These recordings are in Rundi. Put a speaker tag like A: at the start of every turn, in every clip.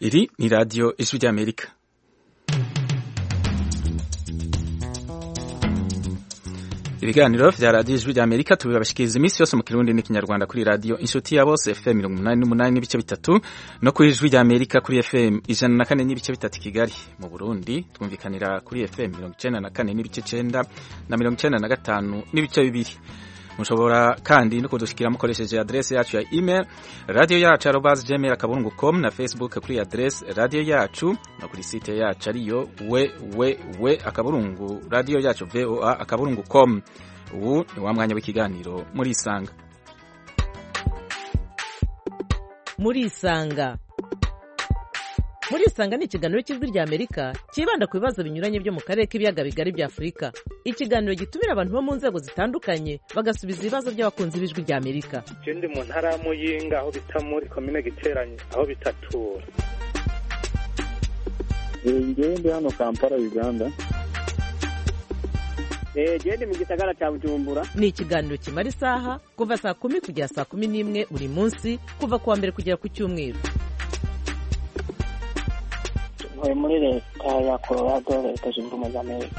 A: Iri ni radiyo ijwi ry'Amerika. Ibiganiro vya radiyo ijwi ry'Amerika tubibashikiriza iminsi yose mu Kirundi n'ikinyarwanda kuri radiyo Inshuti ya Bose FM 88 n'ibice bitatu no kuri ijwi ry'Amerika kuri FM 104 n'ibice bitatu Kigali. Mu Burundi twumvikanira kuri FM 94 n'ibice 9 na 95 n'ibice bibiri. Mushobora kandi no kudushikira mukoresheje adresse yacu ya email radio@gmail.com na Facebook kuri adresse radio yacu no kuri site yacu ariyo radio yacu voa.com. Ubu ni wa mwanya w'ikiganiro muri Isanga.
B: Muri Isanga ni ikiganiro cy'ijwi ry'Amerika kibanda ku bibazo binyuranye byo mu karere k'ibiyaga bigari bya Afurika. Ikiganiro gitumira abantu bo mu nzego zitandukanye bagasubiza ibibazo by'abakunzi b'ijwi ry'Amerika.
C: Ndi mu ntara ya Muyinga aho bita muri commune Giteranye aho bitatura.
D: Ndi hano Kampala Uganda.
E: Ndi mu gisagara cya Bujumbura.
B: Ni ikiganiro kimara isaha kuva saa 10 kugera saa 11 buri munsi kuva kuwa mbere kugera ku cyumweru.
E: Muri leta ya Colorado leta zunze ubumwe za Amerika.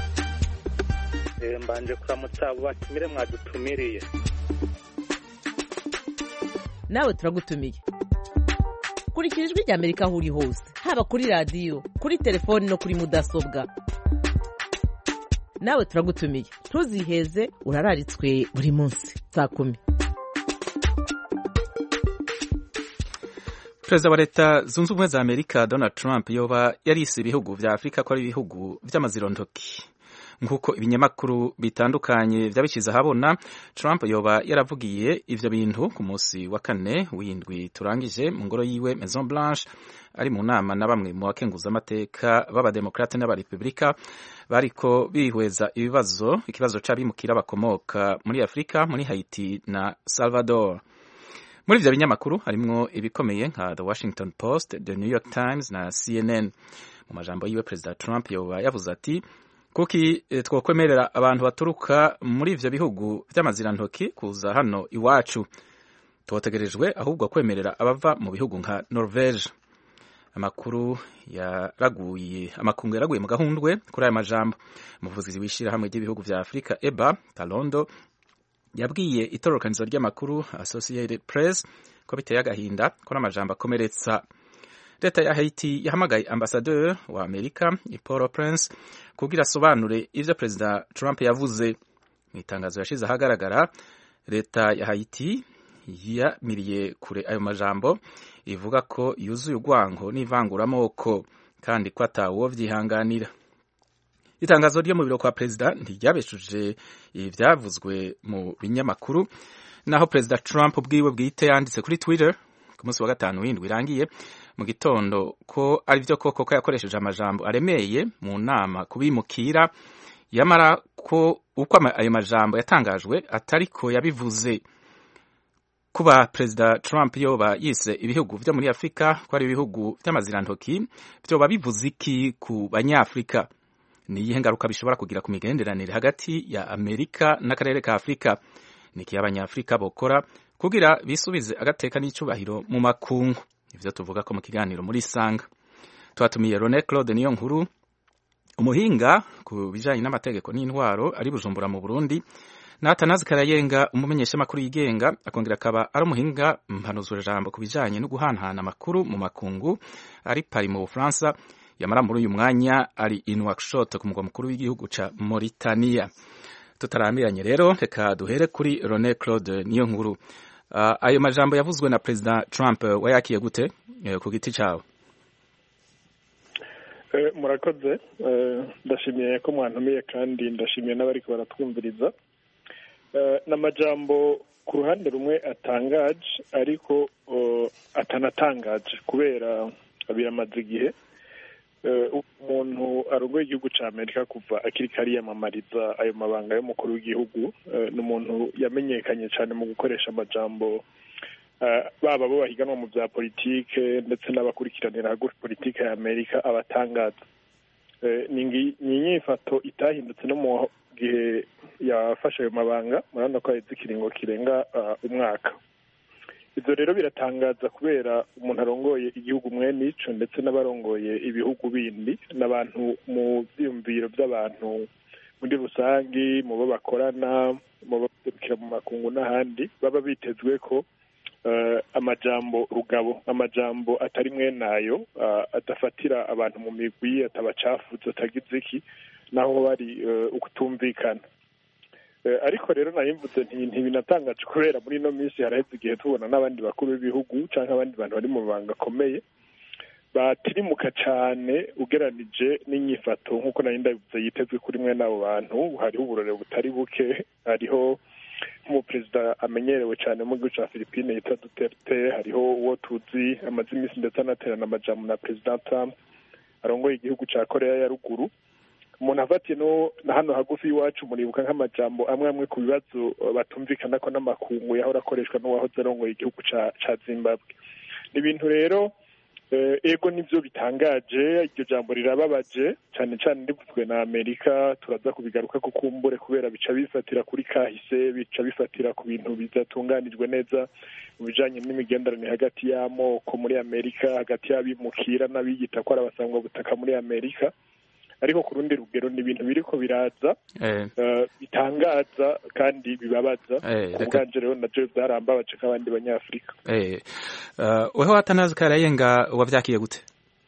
C: Mbanje kuramutsa abo batumire mwadutumiriye.
B: Nawe turagutumiye. Kurikira ijwi ry'Amerika aho uri hose, haba kuri radiyo, kuri telefoni no kuri mudasobwa. Nawe turagutumiye. Ntuziheze urararitswe buri munsi saa 10.
A: Perezida wa leta zunze ubumwe za Amerika Donald Trump yoba yarise ibihugu vya Afrika ko ari ibihugu vy'amazirontoki. Nkuko ibinyamakuru bitandukanye vyabishize habona, Trump yoba yaravugiye ivyo bintu ku munsi wa kane w'indwi turangije mu ngoro yiwe Maison Blanche, ari mu nama na bamwe mu bakenguza amateka b'abademokrate n'abarepublika bariko bihweza ikibazo c'abimukira bakomoka muri Afrika, muri Haiti na Salvador. Muri ivyo binyamakuru harimwo ibikomeye nka The Washington Post, The New York Times na CNN. Mu majambo yiwe Perezida Trump yoba yavuze ati kuki twokwemerera abantu baturuka muri ivyo bihugu vy'amazirantoki kuza hano iwacu, twotegerejwe ahubwo kwemerera abava mu bihugu nka Norvege. Amakungu yaraguye mu gahundwe kuri aya majambo. Umuvugizi w'ishira hamwe ry'ibihugu vya Afrika Eba Talondo yabwiye itororokanizo ry'amakuru Associated Press ko biteye agahinda ko n'amajambo akomeretsa. Leta ya Haiti yahamagaye ambasaderi wa Amerika Port-au-Prince kugira asobanure ivyo Perezida Trump yavuze. Mu itangazo yashize ahagaragara, leta ya Haiti yamiriye kure ayo majambo, ivuga ko yuzuye urwango n'ivanguramoko kandi ko atawo vyihanganira. Itangazo ryo mu biro kwa Perezida ntiryabeshuje ivyavuzwe mu binyamakuru, naho Perezida Trump ubwiwe bwite yanditse kuri Twitter ku munsi wa gatanu w'indwi irangiye mu gitondo ko ari byo koko ko yakoresheje amajambo aremeye mu nama kubimukira, yamara ko uko ayo majambo yatangajwe atariko yabivuze. Kuba Perezida Trump yoba yise ibihugu vyo muri Afrika ko ari ibihugu vy'amazirantoki, vyoba bivuze iki ku banyafrika? Ni iyihe ngaruka bishobora kugira ku migenderanire hagati ya Amerika n'akarere ka Afrika? Ni iki abanyafrika bokora kugira bisubize agateka n'icubahiro mu makungu? Ivyo tuvuga ko mu kiganiro muri Isanga. Twatumiye René Claude Niyonkuru, umuhinga ku bijanye n'amategeko n'intwaro ari Bujumbura mu Burundi, na Atanazi Karayenga, umumenyeshamakuru yigenga akongera akaba ari umuhinga mpanuzura jambo ku bijanye no guhanahana amakuru mu makungu ari Paris mu Bufaransa. Yamara muri uyu mwanya ari in Nouakchott ku mugwa mukuru w'igihugu ca Mauritania. Tutarambiranye rero, reka duhere kuri René Claude Niyonkuru. Ayo majambo yavuzwe na Perezida Trump wayakiye gute ku giti cawe?
D: Murakoze, ndashimiye ko mwantumiye kandi ndashimiye n'abariko baratwumviriza. N'amajambo ku ruhande rumwe atangaje ariko atanatangaje kubera biramaze igihe. Umuntu arongoye igihugu ca Amerika kuva akiri kariyamamariza ayo mabanga y'umukuru w'igihugu, n'umuntu yamenyekanye cyane mu gukoresha amajambo baba bo bahiganwa mu bya politike ndetse n'abakurikiranira politike ya Amerika abatangaza. Ni inyifato itahindutse no mu gihe yafashe ayo mabanga, murabona ko ari ikiringo kirenga umwaka. ivyo rero biratangaza kubera umuntu arongoye igihugu mwene ico ndetse n'abarongoye ibihugu bindi n'abantu mu vyiyumviro vy'abantu muri rusangi mu bo bakorana mu baserukira mu makungu n'ahandi baba bitezwe ko amajambo rugabo, amajambo atari mwenayo adafatira abantu mu migwi, atabacafuza, atagize iki naho bari ukutumvikana. Ariko rero nayimvuze ntibinatangaje kubera muri ino minsi haraheze igihe tubona n'abandi bakuru b'ibihugu canke abandi bantu bari mu mabanga akomeye batirimuka cane ugeranije n'inyifato nk'uko nari ndabivuze yitezwe kuri mwe n'abo bantu. Hariho uburore butari buke, hariho nk'umuperezida amenyerewe cane mu gihugu ca Philippines yitwa Duterte, hariho uwo tuzi amaze imisi ndetse anaterana amajambo na President Trump arongoye igihugu ca Korea ya ruguru. Umuntu afatiye no hano hagufi iwacu muribuka nk'amajambo amwe ku bibazo batumvikana ko n'amakungu yahora akoreshwa n'uwahoze arongoye igihugu ca Zimbabwe. Ibintu rero ego nivyo bitangaje, iryo jambo rirababaje cane cane rivuzwe na Amerika. Turaza kubigaruka ko kumbure kubera bica bifatira kuri kahise, bica bifatira ku bintu bidatunganijwe neza mu bijanye n'imigenderanire hagati y'amoko muri Amerika, hagati y'abimukira n'abiyita ko ari abasangwa butaka muri Amerika. Ariko ku rundi rugero ni ibintu biriko biraza bitangaza kandi bibabaza. Kubwanje rero navyo vyarambabaje nk'abandi banyafrika.
A: Weho Atanazi Karayenga wavyakiye gute?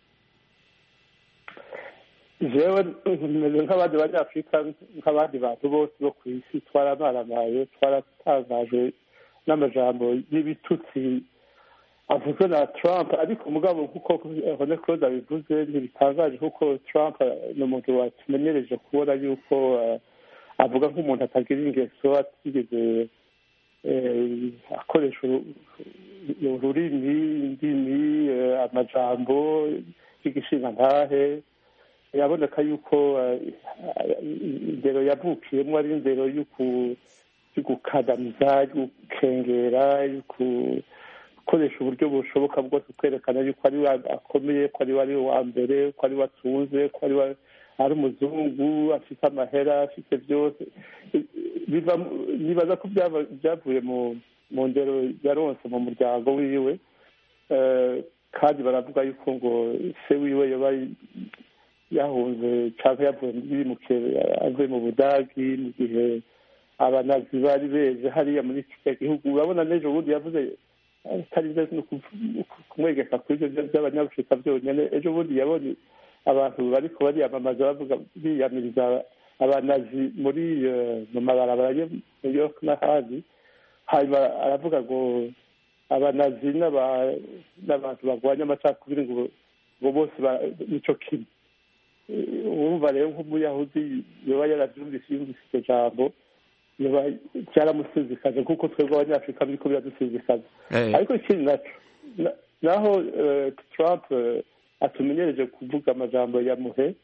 F: Jewe nk'abandi banyafrika nk'abandi bantu bose bo kw'isi twaramaramaye, twaratangaje n'amajambo y'ibitutsi avuzwe na Trump. Ariko mugabo kuko Hone Claude abivuze ntibitangaje kuko Trump ni umuntu watumenyereje kubona yuko avuga nk'umuntu atagira ingeso, atigeze akoresha ururimi, indimi, amajambo y'igishinga ntahe. Yaboneka yuko indero yavukiyemo ari indero y'ugukandamiza, y'ugukengera, gukoresha uburyo bushoboka bwose kwerekana yuko ari akomeye, ko ari wa mbere, ko ari watunze, ko ari umuzungu, afite amahera, afite byose. Nibaza ko byavuye mu ndero yaronse mu muryango wiwe, kandi baravuga yuko ngo se wiwe yaba yahunze cyangwa avuye mu Budagi mu gihe abanazi bari beje hariya muri iki gihugu. Urabona n'ejo bundi yavuze atari no kumwegeka kuri ibyo by'abanyafurika byonyine. Ejo bundi yabonye abantu bariko bariyamamaza bavuga biyamiriza abanazi muri mu mabarabara yo New York n'ahandi. Hanyuma aravuga ngo abanazi n'abantu barwanya amacakubiri ngo bose nico kimwe. Urumva rero nk'umuyahudi yoba yaravyumvise iryo jambo cyaramusizikaje kuko twebwe abanyafrika biriko biradusizikaza. Ariko ikindi naho Trump atumenyereje kuvuga amajambo ya muhe,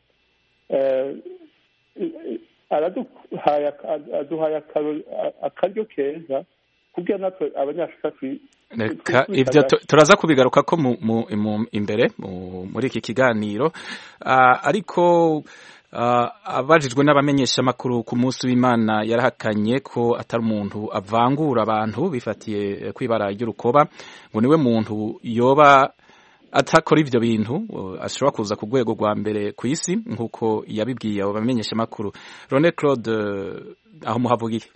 F: aduhaye akaryo keza kugira natwe abanyafrika
A: ivyo turaza kubigaruka ko imbere muri iki kiganiro. Ariko abajijwe n'abamenyesha makuru ku munsi w'Imana yarahakanye ko atari umuntu avangura abantu bifatiye kwibara ry'urukoba, ngo niwe muntu yoba atakora ivyo bintu ashobora kuza ku rwego rwa mbere ku isi nk'uko yabibwiye abo bamenyesha makuru. Hone Claude, aho muhavugiye?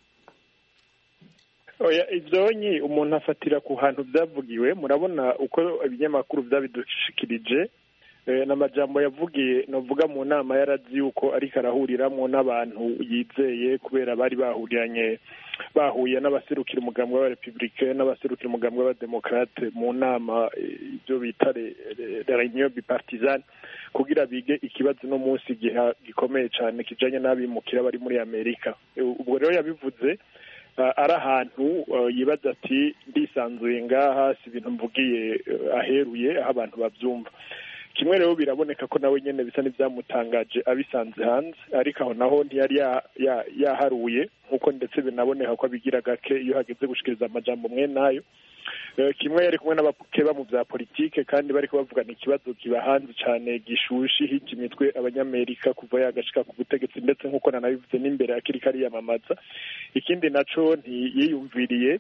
D: Oya, ivyonyi umuntu afatira ku hantu byavugiwe. Murabona uko ibinyamakuru byabidushikirije, n'amajambo yavugiye novuga mu nama yarazi yuko ariko arahuriramwo n'abantu yizeye kubera bari bahuye n'abaserukira umugambi w'abarepublicain n'abaserukira umugambi w'abademokrate mu nama ibyo bita réunion bipartisane kugira bige ikibazo no munsi gikomeye cyane kijanye n'abimukira bari muri Amerika. Ubwo rero yabivuze ari ahantu yibaza ati ndisanzuye ngaha, si ibintu mvugiye aheruye aho abantu bavyumva. Kimwe rero biraboneka ko nawe nyene bisa n'ivyamutangaje abisanze hanze, ariko aho naho ntiyari yaharuye nkuko ndetse binaboneka ko abigira gake iyo hageze gushikiriza amajambo mwe nayo. Kimwe yari kumwe n'abakeba mu vya politike kandi bariko bavugana ikibazo kiba hanze cyane gishushi hiki mitwe abanyamerika kuva yagashika ku butegetsi, ndetse nkuko nanabivuze n'imbere akiri kari yamamaza. Ikindi naco ntiyiyumviriye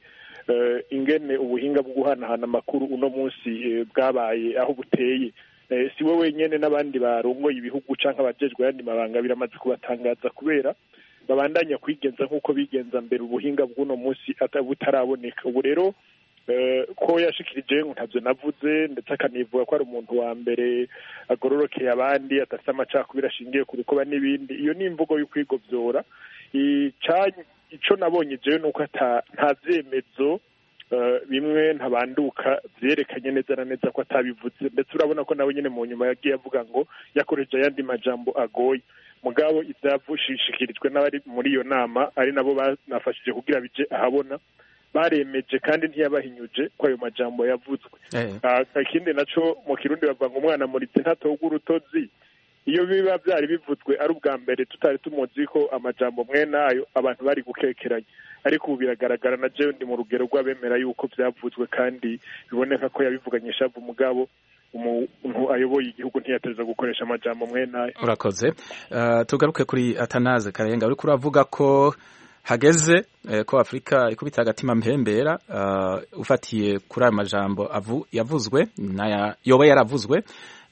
D: ingene ubuhinga bwo guhanahana amakuru uno munsi bwabaye aho buteye. Si we wenyene n'abandi barongoye ibihugu canke abajejwe ayandi mabanga biramaze kubatangaza kubera babandanya kwigenza nk'uko bigenza mbere ubuhinga bw'uno munsi butaraboneka. Ubu rero ko yashikirije ntavyo navuze ndetse akanivuga ko ari umuntu wa mbere agororokeye abandi adafite amacakubiri ashingiye ku rukoba n'ibindi. Iyo ni imvugo y'ukwigovyora. Ico nabonye jewe nuko nta vyemezo bimwe ntabanduka vyerekanye neza na neza ko atabivuze, ndetse urabona ko nawe nyene mu nyuma yagiye avuga ngo yakoresheje ayandi majambo agoye. Mugabo ivyavushishikirijwe n'abari muri iyo nama ari nabo banafashije kugira bije ahabona baremeje kandi ntiyabahinyuje ko ayo majambo yavuzwe. Ikindi naco mu Kirundi bavuga ngo umwana muritse ntatogwa urutozi. Iyo biba byari bivuzwe ari ubwa mbere tutari tumuzi ko amajambo mwene ayo abantu bari gukekeranya, ariko ubu biragaragara na jewe ndi mu rugero rw'abemera yuko vyavuzwe kandi biboneka ko yabivuganye ishavu. Mugabo umuntu ayoboye igihugu ntiyateza gukoresha amajambo mwene ayo.
A: Urakoze. Tugaruke kuri Atanaze Karenga uriko uravuga ko hageze ko Afrika ikubita agatima mpembera ufatiye kuri ayo majambo yavuzwe yoba yaravuzwe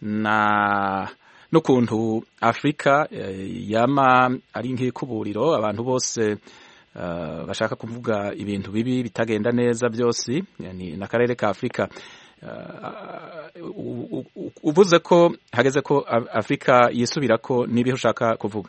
A: n'ukuntu Afrika yama ari nk'ikuburiro abantu bose bashaka kuvuga ibintu bibi bitagenda neza byose yani n'akarere ka Afrika. Uvuze ko hageze ko Afrika yisubira ko nibihe ushaka kuvuga?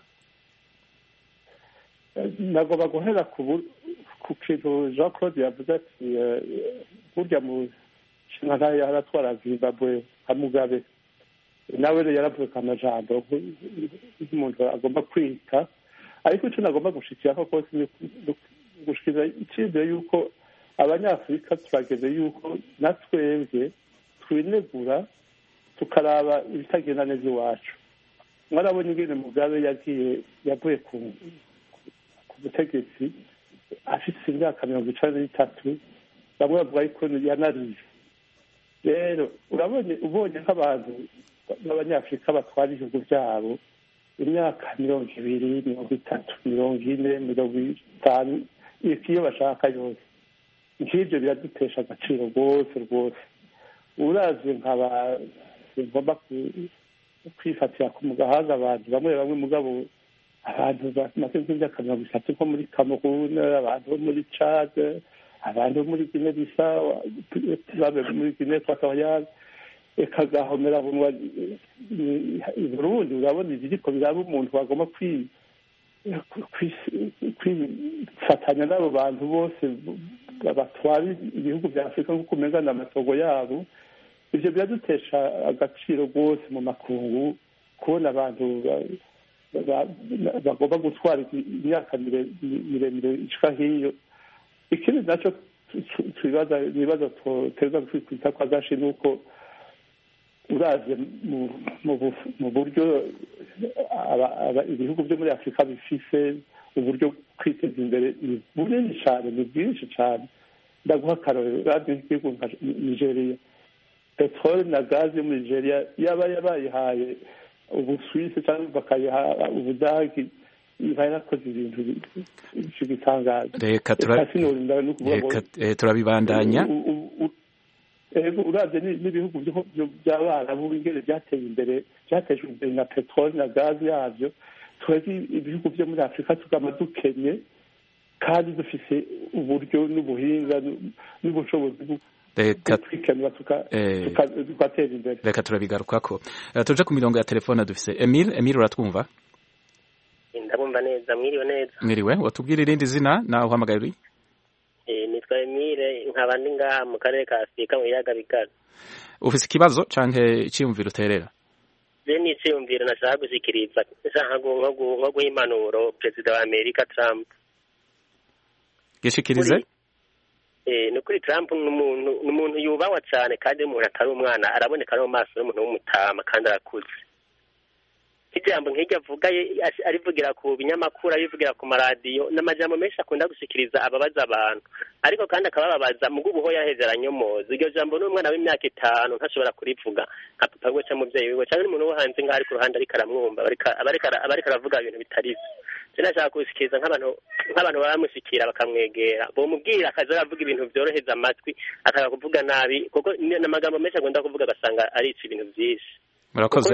F: Nagomba guhera ku kintu Jean Claude yavuze ati burya mu nshinga yaratwara Zimbabwe nka Mugabe nawe rero yaravuze amajambo nk'umuntu agomba kwita, ariko icyo nagomba gushikiraho kose ni gushikiriza icyizere yuko abanyafurika turageze yuko natwebwe twinegura tukaraba ibitagenda neza iwacu. Mwarabonye ingene Mugabe yavuye ku butegetsi afite imyaka 93, bamwe bavuga yuko yanariye. Rero ubonye nk'abantu b'abanyafurika batwara ibihugu byabo imyaka 20, 30, 40, 50 iyo bashaka yose, nk'ibyo biradutesha agaciro rwose. Urazi nkaba ngomba kwifatira ku mugahanga abantu bamwe mugabo abantu bamaze nk'imyaka 30 nko muri Cameroon, abantu bo muri Chad, abantu bo muri Guinea Bissau, muri Guinea Equatoriale, ekagahomera Burundi. Urabona ibiriko biraba umuntu bagomba kwifatanya n'abo bantu bose batwara ibihugu bya Afurika nk'uko umengana amatongo yabo. Ivyo biradutesha agaciro rwose mu makungu kubona abantu bagomba gutwara imyaka miremire ishika hiyo. Ikindi naco nibaza teza kwita kwa gashi nuko uraze mu buryo ibihugu byo muri Afurika bifise uburyo kwiteza imbere ni bunini cyane, ni bwinshi cyane. Ndaguha akarorero, urazi nk'igihugu nka Nigeria, peteroli na gazi yo muri Nigeria yaba yabayihaye Ubusuwisi cyangwa bakayiha Ubudagi, barakoze ibintu bitangaje.
A: Reka turabibandanya.
F: Uravye n'ibihugu by'abarabu ingene byateye imbere, byatejwe imbere na peteroli na gazi yavyo. Twebwe ibihugu byo muri Afurika tugama dukenye kandi dufise uburyo n'ubuhinga n'ubushobozi tugatera imbere.
A: Reka turabigarukako. Tuje ku mirongo ya telefone dufise Emile uratwumva?
G: Ndabumva neza. Mwiriwe neza.
A: Mwiriwe, watubwira irindi zina naho uhamagaye uri?
G: Nitwa Emile, nkaba ndi ngaha mu karere ka Afurika mu biyaga bigari.
A: Ufise ikibazo canke iciyumviro uterera?
G: Ni iciyumviro nashaka gushikiriza nko guha impanuro Perezida wa Amerika Trump.
A: Gishikirize?
G: Ni kuri Trump n'umuntu yubawa cyane kandi umuntu atari umwana, araboneka no mu maso y'umuntu w'umutama kandi arakuze. Ijambo nk'iryo avuga arivugira ku binyamakuru, arivugira ku maradiyo, n'amajambo menshi akunda gushikiriza ababaza abantu, ariko kandi akababaza mu bw'ubuho yaheze aranyomoza. Iryo jambo n'umwana w'imyaka 5 ntashobora kurivuga nka papa we cyangwa umuvyeyi we cyangwa n'umuntu wo hanze ngaho ari ku ruhande ariko aramwumva abariko aravuga ibintu bitari byo. sinashaka kushikiriza nk'abantu baramushikira bakamwegera bomubwira akaza aravuga ibintu byoroheza amatwi akaga kuvuga nabi kuko n'amagambo menshi agomba kuvuga agasanga ari ibintu byinshi.
A: Murakoze.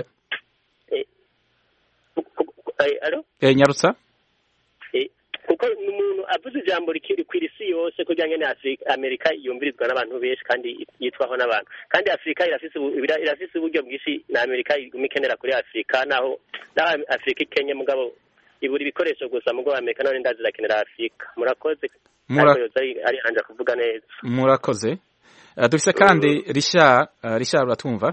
A: Nyarutsa
G: kuko umuntu avuze ijambo rikwira isi yose kugira ngo Amerika yumvirizwa n'abantu benshi kandi yitwaho n'abantu, kandi Afurika irafise uburyo bwinshi na Amerika ikenera kuri Afurika, naho Afurika ikenye mugabo ibura ibikoresho gusa mugabo Amerika nawe ndazi irakenera Afurika. Murakoze. Ari anja kuvuga neza.
A: Murakoze. Dufise kandi Richard uratumva?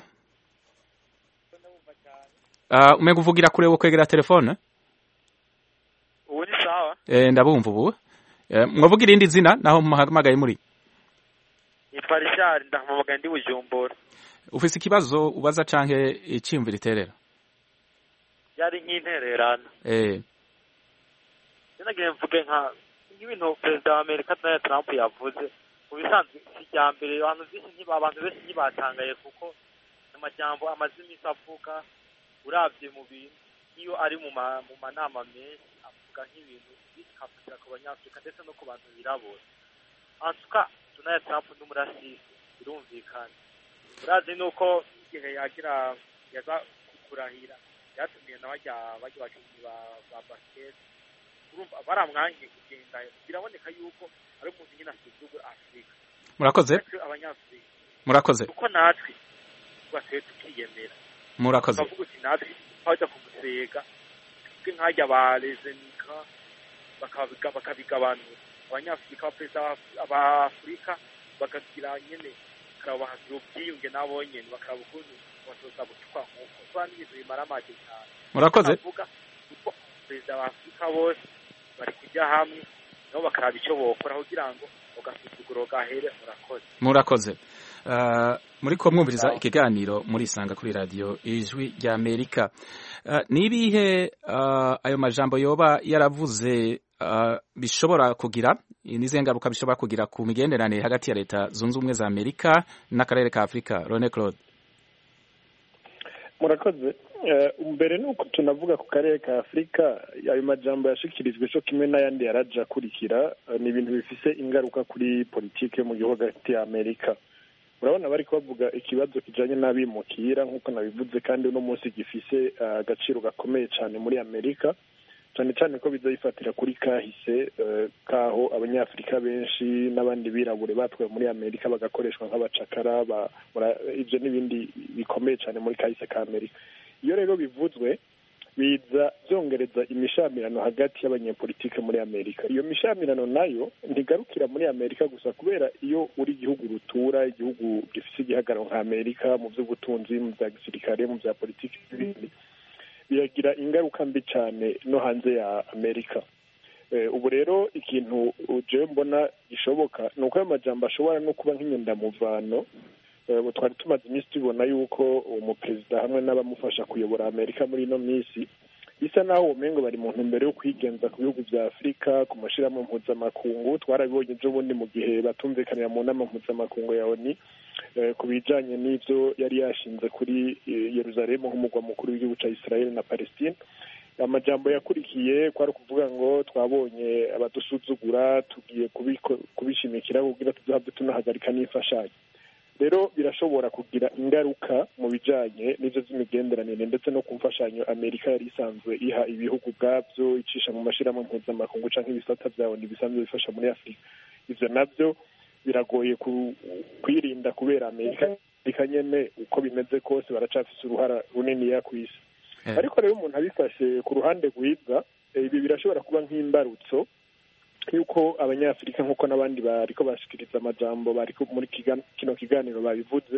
A: Umenya uvugira kure wo kwegera telefone?
H: Ubu ni sawa?
A: Ndabumva ubu. Mwavugira irindi zina naho muhamagaye muri?
H: Nitwa Richard ndahamagaye ndi Bujumbura.
A: Ufise ikibazo ubaza canke iciyumviro iterera?
H: Yari nk'intererano. Sinagiye mvuge nk'ibintu Perezida wa Amerika Donald Trump yavuze. Mu bisanzwe kijya mbere abantu benshi ntibatangaye kuko amajambo amaze iminsi avuga uravye mu bintu iyo ari mu manama menshi avuga nk'ibintu bikavugira ku banyafurika ndetse no ku bantu birabura. Antuka Donald Trump n'umurasisi birumvikana. Urazi nuko igihe yaza kurahira yatumiye na bajya bakinnyi ba basket. Urumva baramwangiye kugenda, biraboneka yuko ari umuntu nyine asuzugura Afurika.
A: Murakoze.
H: Abanyafurika.
A: Murakoze.
H: Uko natwe twese tukiyemera.
A: Murakoze.
H: Bavuga uti natwe twajya kumusega nk'ajya barezenika bakabigabanura abanyafurika abafurika bakagira nyene bakarabahazira ubwiyunge nabo nyene bakaraba ukuntu batoza gutwa nk'uko kuba n'ibintu bimara amage cyane.
A: Murakoze.
H: Bavuga uko perezida wa Afurika bose bari kujya hamwe nabo bakaraba icyo bokora kugira ngo ugasuzuguro gahere.
A: Murakoze. Muri ko mwumviriza ikiganiro muri Isanga kuri radio Ijwi rya Amerika. Nibihe ayo majambo yoba yaravuze bishobora kugira nize ngaruka bishobora kugira ku migenderanire hagati ya leta zunze ubumwe za Amerika n'akarere ka Afrika? Rone Claude.
D: Murakoze. Mbere nuko tunavuga ku karere ka Afrika, ayo majambo yashikirijwe cyo kimwe n'ayandi yaraja kurikira ni ibintu bifise ingaruka kuri politike mu gihugu hagati ya Amerika. Urabona bari kubavuga ikibazo kijanye n'abimukira nk'uko nabivuze, kandi uno munsi gifise agaciro gakomeye cyane muri Amerika, cyane cyane ko bizayifatira kuri kahise kaho abanyafurika benshi n'abandi birabure batwaye muri Amerika bagakoreshwa nk'abacakara, ivyo n'ibindi bikomeye cyane muri kahise ka Amerika. Iyo rero bivuzwe biza byongereza imishamirano hagati y'abanyepolitike muri Amerika. Iyo mishamirano nayo ntigarukira muri Amerika gusa, kubera iyo uri igihugu rutura, igihugu gifise igihagararo nka Amerika mu by'ubutunzi, mu bya gisirikare, mu bya politiki n'ibindi, biragira ingaruka mbi cyane no hanze ya Amerika. Ubu rero ikintu je mbona gishoboka ni uko ayo majambo ashobora no kuba nk'inyendamuvano. Twari tumaze iminsi tubona yuko umuperezida hamwe n'abamufasha kuyobora Amerika muri ino minsi bisa naho umengo bari mu ntumbero yo kwigenza ku bihugu bya Afurika ku mashirahamwe mpuzamakungu. Twarabibonye ejo bundi mu gihe batumvikanira mu nama mpuzamakungu ya ONU ku bijanye n'ivyo yari yashinze kuri Yerusalemu nk'umugwa mukuru w'igihugu ca Israel na Palestine. Amajambo yakurikiye kwari kuvuga ngo twabonye abadusuzugura, tugiye kubishimikira kugira tuzabe tunahagarika n'imfashanyo. Rero birashobora kugira ingaruka mu bijanye n'ivyo vy'imigenderanire ndetse no kumfashanyo Amerika yari isanzwe iha ibihugu bwavyo icisha mu mashirahamwe mpuzamakungu canke ibisata vyawo bisanzwe bifasha muri Afurika. Ivyo navyo biragoye kwirinda kubera Amerika nyene uko bimeze kose baracafise uruhara runini ya kwisi. Ariko rero umuntu abifashe ku ruhande rwiza, ibi birashobora kuba nk'imbarutso yuko abanyafurika nk'uko n'abandi bariko bashikiriza amajambo bariko muri kino kiganiro babivuze,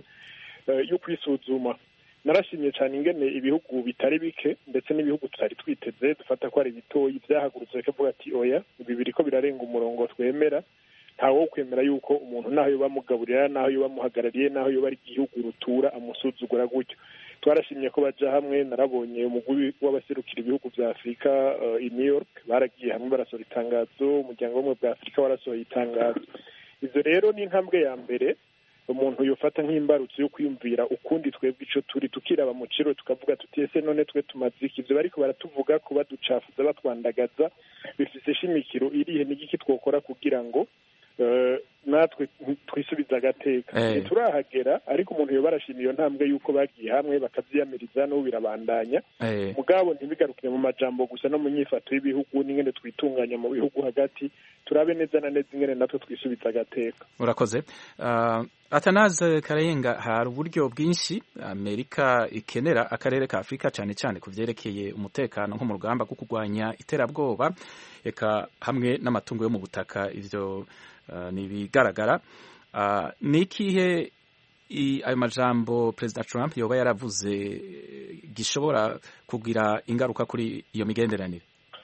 D: yo kwisuzuma. Narashimye cyane ingene ibihugu bitari bike ndetse n'ibihugu tutari twiteze dufata ko ari bitoyi byahagurutse bikavuga ati oya, ibi biriko birarenga umurongo twemera. Ntawo wo kwemera yuko umuntu naho yo bamugaburira, naho yo bamuhagarariye, naho yo bari igihugu rutura amusuzugura gutyo. Twarashimye ko baja hamwe. Narabonye umugwi w'abaserukira ibihugu vya Afrika i New York baragiye hamwe barasohora itangazo, umuryango w'ubumwe bwa Afrika warasohoye itangazo. Ivyo rero ni intambwe ya mbere umuntu yofata nk'imbarutso yo kwiyumvira ukundi twebwe ico turi tukiraba mu ciro tukavuga tuti ese none twe tumaze iki ivyo bariko baratuvuga ko baducafuza batwandagaza bifise shimikiro irihe n'igiki twokora kugira ngo natwe twisubiza agateka turahagera ariko umuntu yoba arashima iyo ntambwe y'uko bagiye hamwe bakavyiyamiriza n'ubu birabandanya mugabo ntibigarukire mu majambo gusa no mu nyifato y'ibihugu n'ingene twitunganya mu bihugu hagati turabe neza na neza ingene natwe twisubiza agateka.
A: Urakoze. Atanaze Karayenga, hari uburyo bwinshi Amerika ikenera akarere ka Afrika cyane cyane ku vyerekeye umutekano nko mu rugamba rwo kurwanya iterabwoba eka hamwe n'amatungo yo mu butaka, ivyo nibigaragara. Ni ikihe ayo majambo President Trump yoba yaravuze gishobora kugira ingaruka kuri iyo migenderanire?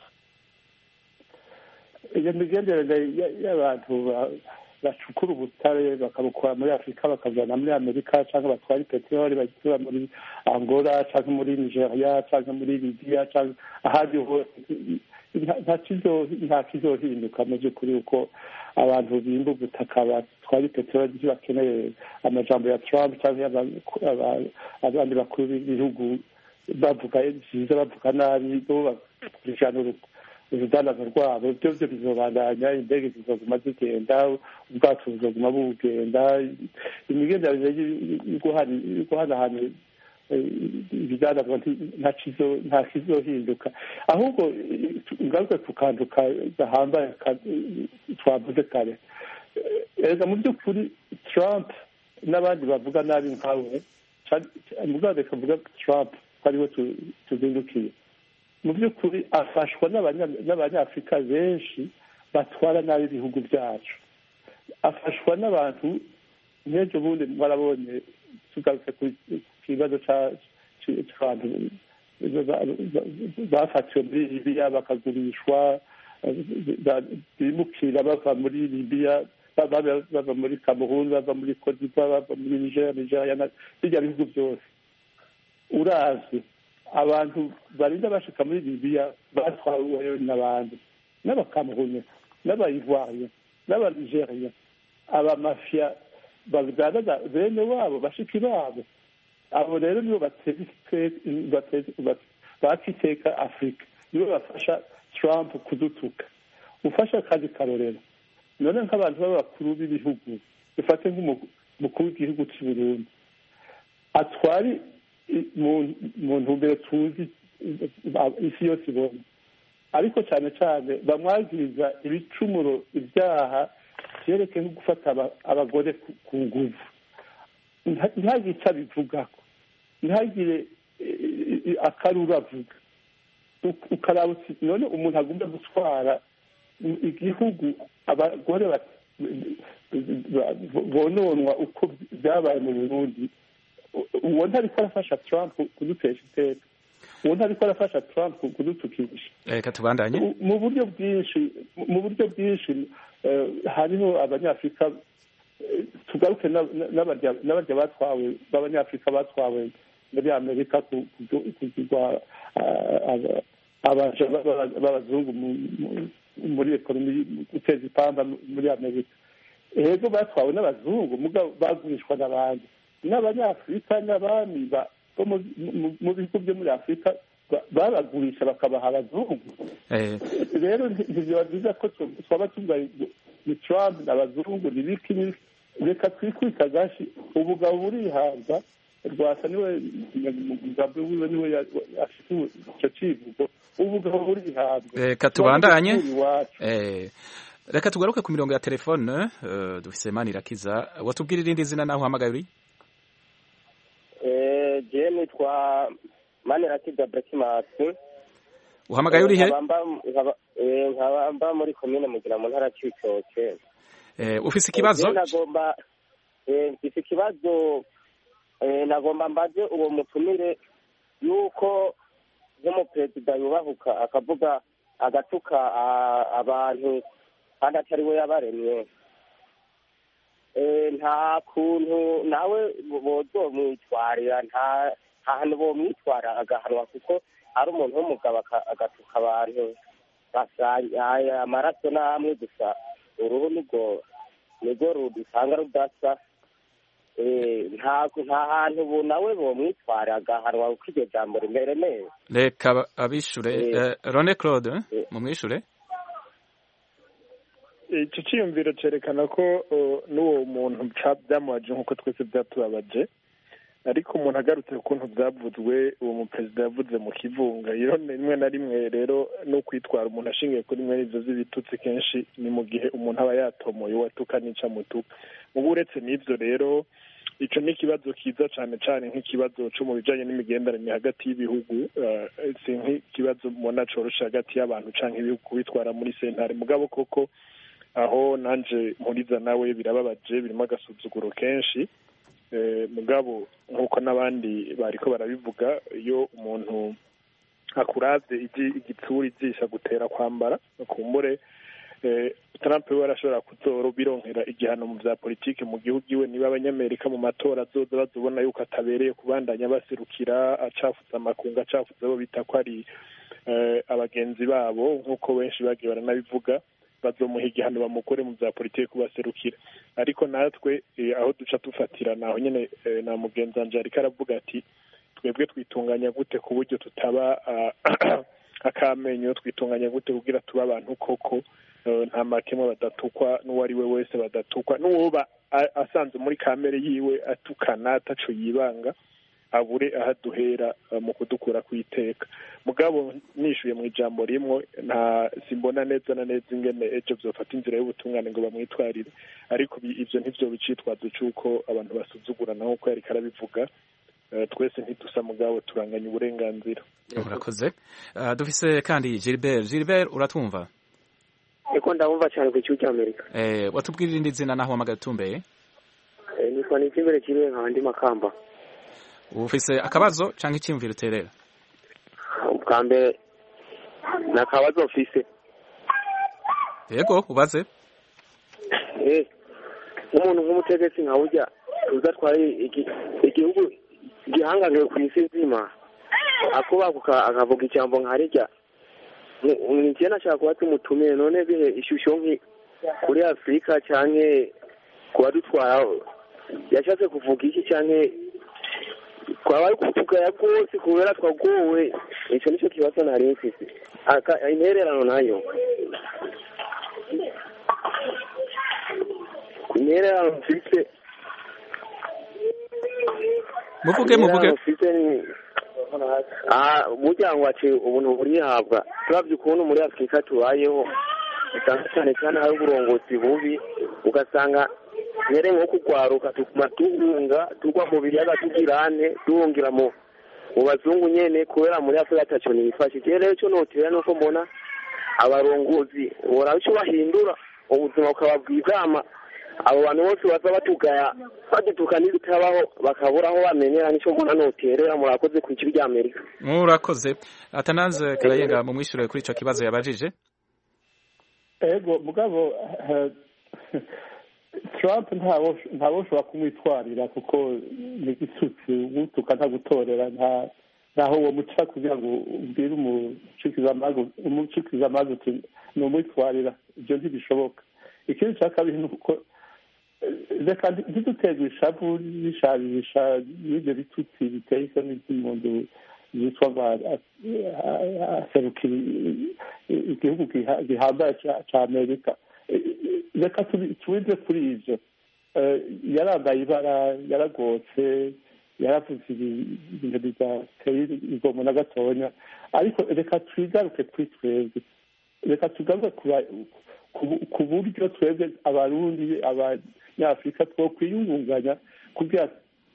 F: Iyo migenderanire y'abantu bacukura ubutare bakabukura muri Afurika bakazana muri Amerika cyangwa batwara peteroli bagisura muri Angola cyangwa muri Nigeria cyangwa muri Libya cyangwa ahandi hose, nta kizohinduka mu by'ukuri uko abantu bimba ubutaka batwara peteroli bakeneye amajambo ya Trump cyangwa abandi bakuru b'ibihugu bavuga byiza bavuga nabi bo bakurikirana urudandazwa rwabo, byose bizobandanya, indege zizoguma zigenda, ubwato buzoguma bugenda, imigenderanire y'uguhanahana ibidandazwa nta kizohinduka, ahubwo ingaruka ku kantu gahambaye twavuze kare. Erega mu by'ukuri Trump n'abandi bavuga nabi nkawe, mugabo reka mvuga Trump ko ariwe tuzindukiye, mu by'ukuri afashwa n'abanyafurika benshi batwara nabi ibihugu byacu, afashwa n'abantu n'ejo bundi mwarabonye tugarutse ku kibazo cy'abantu bafatiwe muri Libya bakagurishwa, bimukira bava muri Libya bava muri Cameroon, bava muri Cote d'Ivoire, bava muri Nigeria bijya bihugu byose. Urazi abantu barinda bashika muri Libya batwawe n'abandi, n'abakameruni, n'abayivoiriya, n'abanigeria, abamafia bagadaga bene wabo bashiki babo. Abo rero nibo batiteka Afrika, nibo bafasha Trump kudutuka, ufasha akazi karorero. None nk'abantu b'abakuru b'ibihugu, dufate nk'umukuru w'igihugu cy'u Burundi atwari mu ntumbero tuzi isi yose ibona, ariko cyane cyane bamwagiriza ibicumuro, ibyaha byerekeye nko gufata abagore ku nguvu. Ntihagire icyo abivugako, ntihagire akaruru avuga. Ukaraba none umuntu agomba gutwara igihugu abagore bononwa uko byabaye mu Burundi, uwo ntariko arafasha Trump kudutesha iteka, uwo ntariko arafasha Trump kudutukisha.
A: Reka tubandanye.
F: Mu buryo bwinshi hariho abanyafurika, tugaruke n'abarya batwawe b'abanyafurika batwawe muri Amerika kugirwa abaja b'abazungu muri ekonomi, guteza ipamba muri Amerika. Ego batwawe n'abazungu mugabo bagurishwa n'abandi, n'abanyafurika n'abami bo mu bihugu byo muri Afurika babagurisha bakabaha abazungu. Rero ntibiba byiza ko twaba tuvuga ni Trump n'abazungu n'ibiki, reka twikubita agashi, ubugabo burihabwa. Rwasa niwe umugambi wiwe niwe afite icyo kivugo, ubugabo burihabwa.
A: Reka tubandanye. Reka tugaruke ku mirongo ya telefone. Dufise Manirakiza, watubwira irindi zina naho uhamagaye uri?
I: Je nitwa Manirakiza Brekimas.
A: Uhamagaye uri he?
I: Nkaba muri komine Mugira mu ntara Cibitoke.
A: Ufise ikibazo?
I: Mfise ikibazo, nagomba mbaze uwo mutumire yuko nk'umuperezida yubahuka akavuga agatuka abantu kandi atari we yabaremye, nta kuntu nawe bozomwitwarira, nta hantu bomwitwara agahanwa, kuko ari umuntu w'umugabo agatuka abantu basanga amaraso n'amwe gusa, uruhu nirwo rudusanga rudasa. nta hantu ubu nawe bomwitwara agahanwa kuko iryo jambo rimere neza.
A: reka abishure Rone Claude mumwishure.
D: icyo cyiyumviro cyerekana ko n'uwo muntu byamubaje nk'uko twese byatubabaje, ariko umuntu agarutse ukuntu byavuzwe uwo muperezida yavuze mu kivunga, iyo rimwe na rimwe rero no kwitwara umuntu ashingiye kuri mwe izo z'ibitutsi kenshi ni mu gihe umuntu aba yatomoye uwatuka nica mutuka. ubu uretse n'ibyo rero icyo ni ikibazo kiza cyane cyane nk'ikibazo cyo mu bijyanye n'imigenderanire hagati y'ibihugu, si nk'ikibazo mubona coroshe hagati y'abantu cyangwa ibihugu kubitwara muri sentare. mugabo koko aho nanje mpuriza nawe birababaje, birimo agasuzuguro kenshi. mugabo nk'uko n'abandi bariko barabivuga, iyo umuntu akuravye igitsura ijisha gutera kwambara kumbure, Trump we arashobora bironkera igihano mu vya politike mu gihugu iwe, niba abanyamerika mu matora azoza bazobona yuko atabereye kubandanya baserukira acafuza amakungu, acafuza abo bita ko ari abagenzi babo nk'uko benshi bagiye baranabivuga, bazomuha igihano bamukore mu vya politike kubaserukira. ariko natwe aho duca dufatira naho nyene na mugenzi wanje ariko aravuga ati twebwe twitunganya gute ku buryo tutaba akamenyo, twitunganya gute kugira tuba abantu koko nta makemwa badatukwa, n'uwo ari we wese badatukwa, n'uwoba asanze muri kamere yiwe atukana ataco yibanga abure ahaduhera mu kudukura kw'iteka. mugabo nishuye mu ijambo rimwe, nta simbona neza na neza ingene ejo vyofata inzira y'ubutungane ngo bamwitwarire, ariko ivyo ntivyo bicitwazo c'uko abantu basuzugurana nk'uko yariko arabivuga. twese ntidusa mugabo turanganya uburenganzira.
A: Urakoze. Dufise kandi Gilbert uratwumva?
J: Eko ndabumva cyane ku cyuki Amerika.
A: Watubwirira indi zina naho wamagatumbeye?
J: Niko nikimbere kiriwe nkandi makamba.
A: Ufise akabazo canke icyumviro uterera?
J: Ubwa mbere nakabazo ufise.
A: Yego ubaze.
J: Umuntu nk'umutegetsi nka urya uzatwaye igihugu gihangaje ku isi nzima, akubakuka akavuga ijambo nkarirya, njye nashaka kuba tumutumiye, none bihe ishusho kuri Afurika canke kuba dutwara yashatse kuvuga iki canke kwaba ari kutugaya rwose kubera twagowe. Ico nico kibazo nari mfise, intererano nayo mfise.
A: Muvuge
J: umuryango wacu ubuntu burihabwa, turavye ukuntu muri Afurika tubayeho, usanga cyane cyane hari uburongozi bubi, ugasanga nyere nko kugwaruka tuguma duhunga tugwa mu biyaga tugirane duhungira mu bazungu nyene, kubera muri Afurika ataco nifashe. Rero ico notera nuko mbona abarongozi bora ico bahindura ubuzima bukaba bwizama, abo bantu bose baza batugaya badutuka n'ibitabaho bakabura aho bamenyera. Nico mbona noterera. Murakoze ku ijwi rya Amerika.
A: Murakoze. Atanaze Karayenga mu mwishure kuri ico kibazo yabajije.
F: Ego mugabo Trump ntaboshobora kumwitwarira kuko ni igitutsi, gutuka ntagutorera, ntaho uwo muca kugira ngo ubwire umucikiza amazi ni umwitwarira. Ibyo ntibishoboka. Ikindi cya kabiri ni uko reka ntiduterwe ishavu bisharisha n'ibyo bitutsi biteye isoni by'umuntu yitwa aserukira igihugu gihambaye cya Amerika. Reka tubize kuri ivyo. Yarambaye ibara, yaragotse, yaravuze ibintu bidateye igomo na gatonya, ariko reka twigaruke kuri twebwe, reka tugaruke ku buryo twebwe abarundi abanyafurika two kwiyungunganya kugira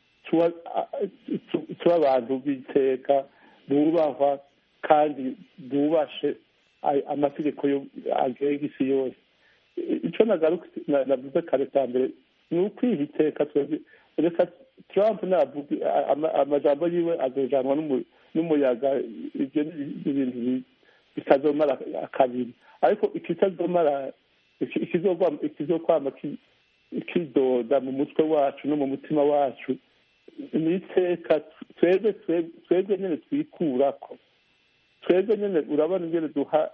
F: tuba abantu b'iteka, bubahwa kandi bubashe amategeko agenga isi yose. Ico navuze kare ka mbere ni ukwiha iteka twebwe. Reka Trump navuga amajambo yiwe azojanwa n'umuyaga, ivyo ibintu bitazomara kabiri, ariko ikitazomara ikizokwama kidoda mu mutwe wacu no mu mutima wacu ni iteka twebwe nyene twikurako. Twebwe nyene urabona ingene duha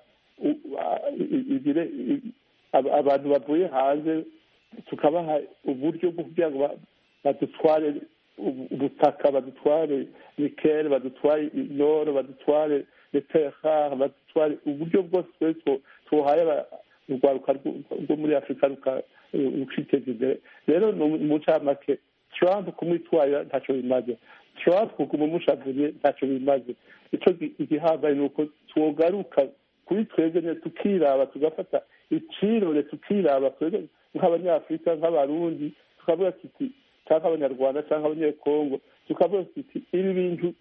F: abantu bavuye hanze tukabaha uburyo bwo kugira ngo badutware ubutaka, badutware nikele, badutware inoro, badutware leterare, badutware uburyo bwose twese twohaye urwaruka rwo muri afurika rukiteza imbere. rero mu ncamake Trump kumwitwarira ntacyo bimaze, Trump kuguma umushavuye ntacyo bimaze. ico igihambaye ni uko twogaruka kuri twebwe nyene tukiraba, tugafata icirore, tukiraba twebwe nk'abanyafurika, nk'abarundi, tukavuga tuti cyangwa abanyarwanda cyangwa abanyekongo, tukavuga tuti ibi bintu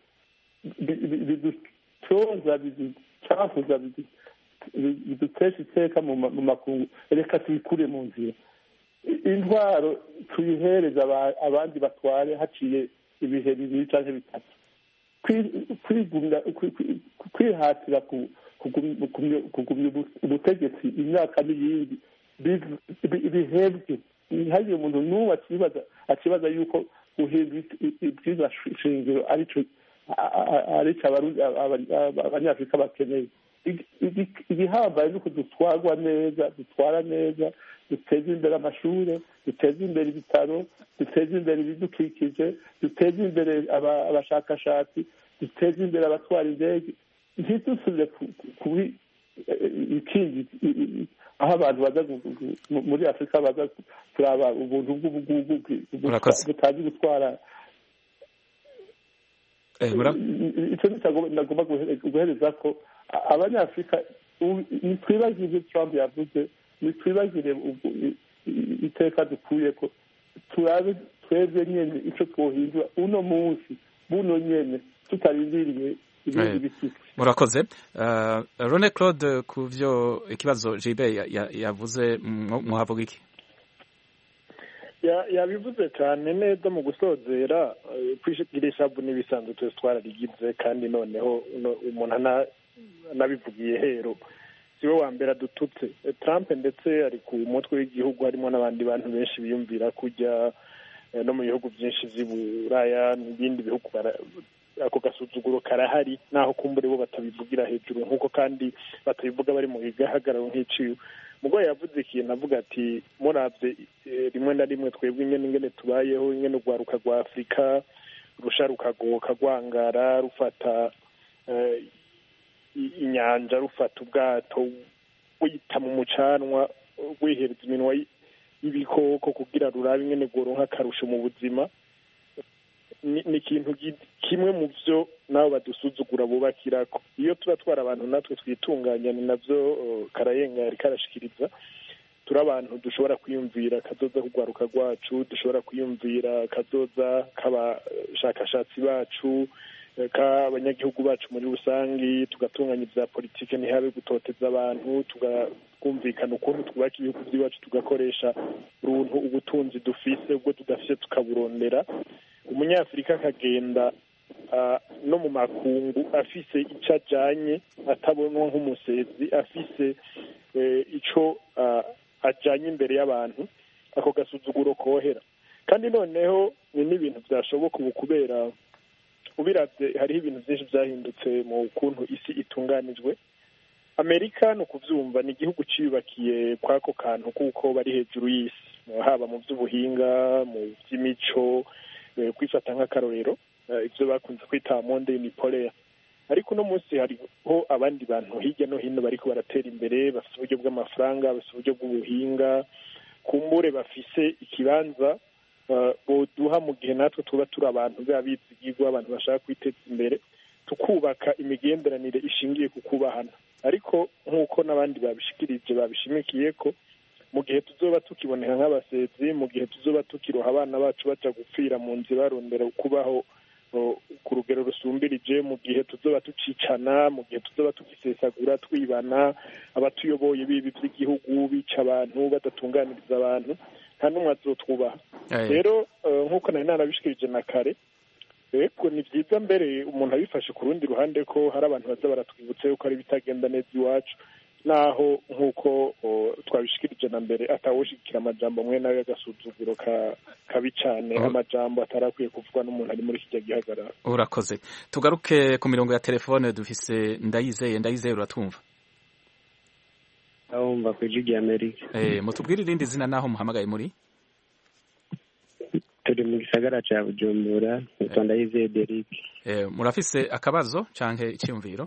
F: bidutoza, biducafuza, bidutesha iteka mu makungu, reka tubikure mu nzira. intwaro tuyihereza abandi batware haciye ibihe bibiri cyangwa bitatu. Kwihatira kugumya ubutegetsi imyaka n'iyindi bihebwe. Ntihagire umuntu n'umwe akibaza yuko guhindura ibwirizwa shingiro arico abanyafurika bakeneye. Igihambaye ni uko dutwarwa neza, dutwara neza, duteza imbere amashuri, duteza imbere ibitaro, duteza imbere ibidukikije, duteza imbere abashakashatsi, duteza imbere abatwara indege. Ntidusubire kubi ikindi aho abantu baza muri afurika baza kuraba ubuntu bw'ubugugu butazi gutwara. icyo nagomba guhereza ko abanyafurika ntitwibagire Trump yavuze, ntitwibagire iteka dukuye ko turabe twebwe nyene icyo twohindura uno munsi buno nyene tutarindiriye ibindi bishyitsi.
A: Murakoze. Rone Claude, ku byo ikibazo Gilbert yavuze muhavuga iki?
D: yabivuze cyane neza mu gusozera. Kwishyura ishabu n'ibisanzwe twese twararigize, kandi noneho umuntu anabivugiye hero siwe wa mbere adututse. Trump ndetse ari ku mutwe w'igihugu, harimo n'abandi bantu benshi biyumvira kujya no mu bihugu byinshi by'i Buraya n'ibindi bihugu. Ako gasuzuguro karahari, naho kumbure bo batabivugira hejuru nk'uko kandi batabivuga bari mu gihagararo nk'iciwe. Mugabo yavuze ikintu avuga ati murabye rimwe na rimwe twebwe ingene tubayeho, ingene urwaruka rwa Afurika rusha rukagoka rwangara, rufata inyanja, rufata ubwato, wita mu mucanwa, wihereza iminwa y'ibikoko kugira rurabe ingene rworonka akarusho mu buzima. Ni ikintu kimwe mu byo nabo badusuzugura bubakirako. Iyo tuba twara abantu natwe twitunganya, ni nabyo Karayenga yari karashikiriza, turi abantu dushobora kwiyumvira kazoza kugwaruka rwacu, dushobora kwiyumvira kazoza k'abashakashatsi bacu, k'abanyagihugu bacu muri rusangi, tugatunganya ibya politike ntihabe gutoteza abantu, tukumvikana ukuntu twubaka ibihugu by'iwacu, tugakoresha runtu ubutunzi dufise, ubwo tudafise tukaburondera. Umunyafurika akagenda no mu makungu afise icyo ajyanye, atabonwa nk'umusezi, afise icyo ajyanye imbere y'abantu, ako gasuzuguro kohera. kandi noneho ni n'ibintu byashoboka ubu kubera ubiravye hariho ibintu byinshi byahindutse mu kuntu isi itunganijwe. Amerika no kuvyumva ni igihugu ciyubakiye kwako kantu kuko bari hejuru y'isi, haba mu by'ubuhinga, mu by'imico, kwifata nk'akarorero, ivyo bakunze kwita monde unipolaire. Ariko no munsi hariho abandi bantu hirya no hino bariko baratera imbere, bafite uburyo bw'amafaranga, bafite uburyo bw'ubuhinga, kumbure bafise ikibanza boduha mu gihe natwe tuba turi abantu b'abizigirwa, abantu bashaka kwiteza imbere, tukubaka imigenderanire ishingiye ku kubahana. Ariko nk'uko n'abandi babishikirije babishimikiye ko mu gihe tuzoba tukiboneka nk'abasezi, mu gihe tuzoba tukiroha abana bacu baja gupfira mu nzira barondera kubaho ku rugero rusumbirije, mu gihe tuzoba tucicana, mu gihe tuzoba tukisesagura twibana, abatuyoboye bibi by'igihugu bica abantu, badatunganiriza abantu, nta n'umwe azotwubaha. Rero nk'uko nari narabishikirije na kare, eko ni byiza mbere umuntu abifashe ku rundi ruhande ko hari abantu baza baratwibutse yuko ari bitagenda neza iwacu, naho nk'uko twabishikirije na mbere atawushikira amajambo amwe nayo y'agasuzuguro kabi cyane, amajambo atarakwiye kuvugwa n'umuntu ari muri kijya gihagarara.
A: Urakoze. Tugaruke ku mirongo ya telefone, dufise Ndayizeye uratumva?
K: Ndumva ku ijwi ry'Amerika.
A: Mutubwire irindi zina naho muhamagaye muri?
K: turi mu gisagara ca Bujumbura mu Rwanda yizeye Derek.
A: Murafise akabazo canke icyumviro?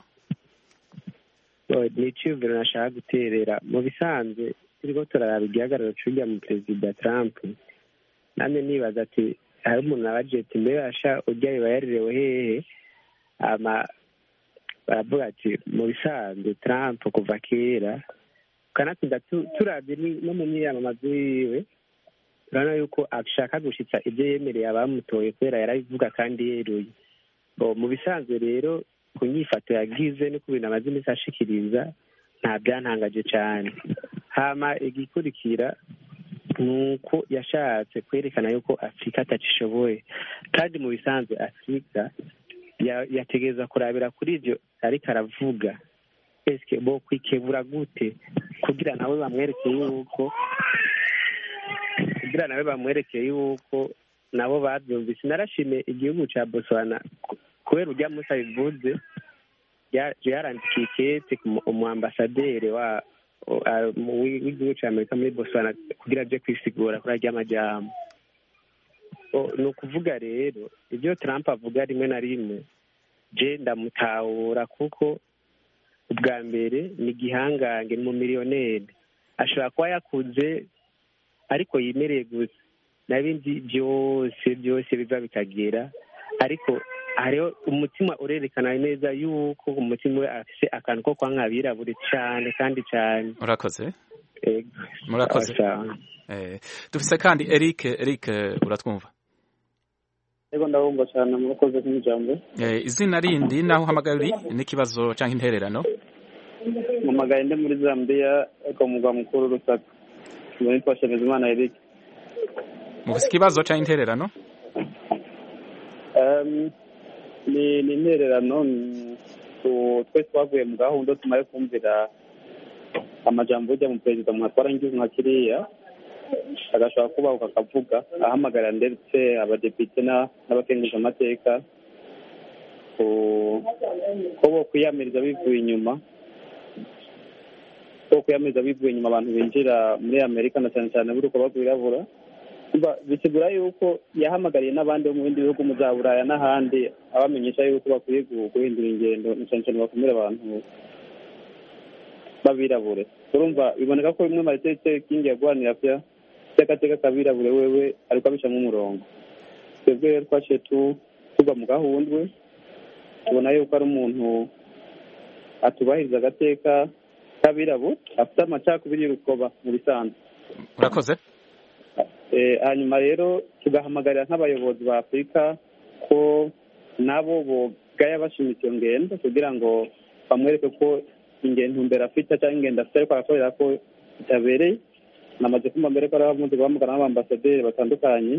K: Ni icyumviro nashaka guterera. Mu bisanzwe turiko turaraba igihagararo c'urya mu perezida Trump, namwe nibaza ati hari umuntu abaje ati mbere asha urya yoba yarirewe hehe, baravuga ati mu bisanzwe Trump kuva kera kanatsinda turavye no mu myiyamamazo yiwe turabona yuko ashaka gushitsa ibyo yemereye abamutoye kubera yarabivuga kandi yeruye. Mu bisanzwe rero ku nyifato yagize no ku bintu amaze iminsi ashikiriza nta byantangaje cyane. Hama igikurikira ni uko yashatse kwerekana yuko Afurika atacishoboye, kandi mu bisanzwe Afurika yategereza kurabira kuri ibyo ariko aravuga. Eske bo kwikebura gute kugira nawe bamwerekeye yuko nabo babyumvise. Narashime igihugu cya Botswana kubera urya munsi abivuze yarandikiye ikete umu ambasaderi w'igihugu cya Amerika muri Botswana kugira aje kwisigura kuri arya majambo. Ni ukuvuga rero ibyo Trump avuga rimwe na rimwe je ndamutahura, kuko ubwa mbere ni igihangange, ni mu miliyoneri, ashobora kuba yakuze ariko yimereye gusa, n'ibindi byose biva bikagera, ariko hariho umutima urerekana neza yuko umutima we afise akantu ko kwa nk'abirabure cyane kandi cyane.
A: Murakoze. Dufise kandi Eric uratwumva?
L: Ego ndabumva cyane, murakoze nk'ijambo.
A: Izina rindi naho uhamagaye uri n'ikibazo cyangwa intererano?
L: Mpamagaye ndi muri Zambia ku mugwa mukuru Lusaka. Muri Twashemezimana Eric.
A: Mufise ikibazo cyangwa intererano?
L: Ni intererano. Twe twavuye mu gahunda tumaye kumvira amajambo ujya mu perezida mwatwara ngize nka kiriya agashobora kubaho kakavuga ahamagara ndetse abadepite n'abakenguza amateka ko bo kwiyamiriza bivuye inyuma abantu binjira muri Amerika na cyane cyane buruko bagwirabura. Bisigura yuko yahamagariye n'abandi bo mu bindi bihugu mu za Buraya n'ahandi abamenyesha yuko bakwiye guhindura ingendo na cyane cyane bakumira abantu babirabure. Urumva biboneka ko bimwe maritete kingi yagwanira pya cyakateka kabirabure wewe ariko abishamo umurongo. Twebwe twashe tuba mu gahundwe tubona yuko ari umuntu atubahiriza agateka kabirabure afite amacakubiri rukoba mu bisanzwe.
A: Murakoze.
L: Hanyuma rero tugahamagarira nk'abayobozi ba Afurika ko nabo bogaya bashimitse ngendo kugira ngo bamwereke ko ingendo mbere afite cyangwa ingendo afite ariko arakorera ko itabereye. Namaze kumva mbere ko aramuzi guhamagara n'abambasaderi batandukanye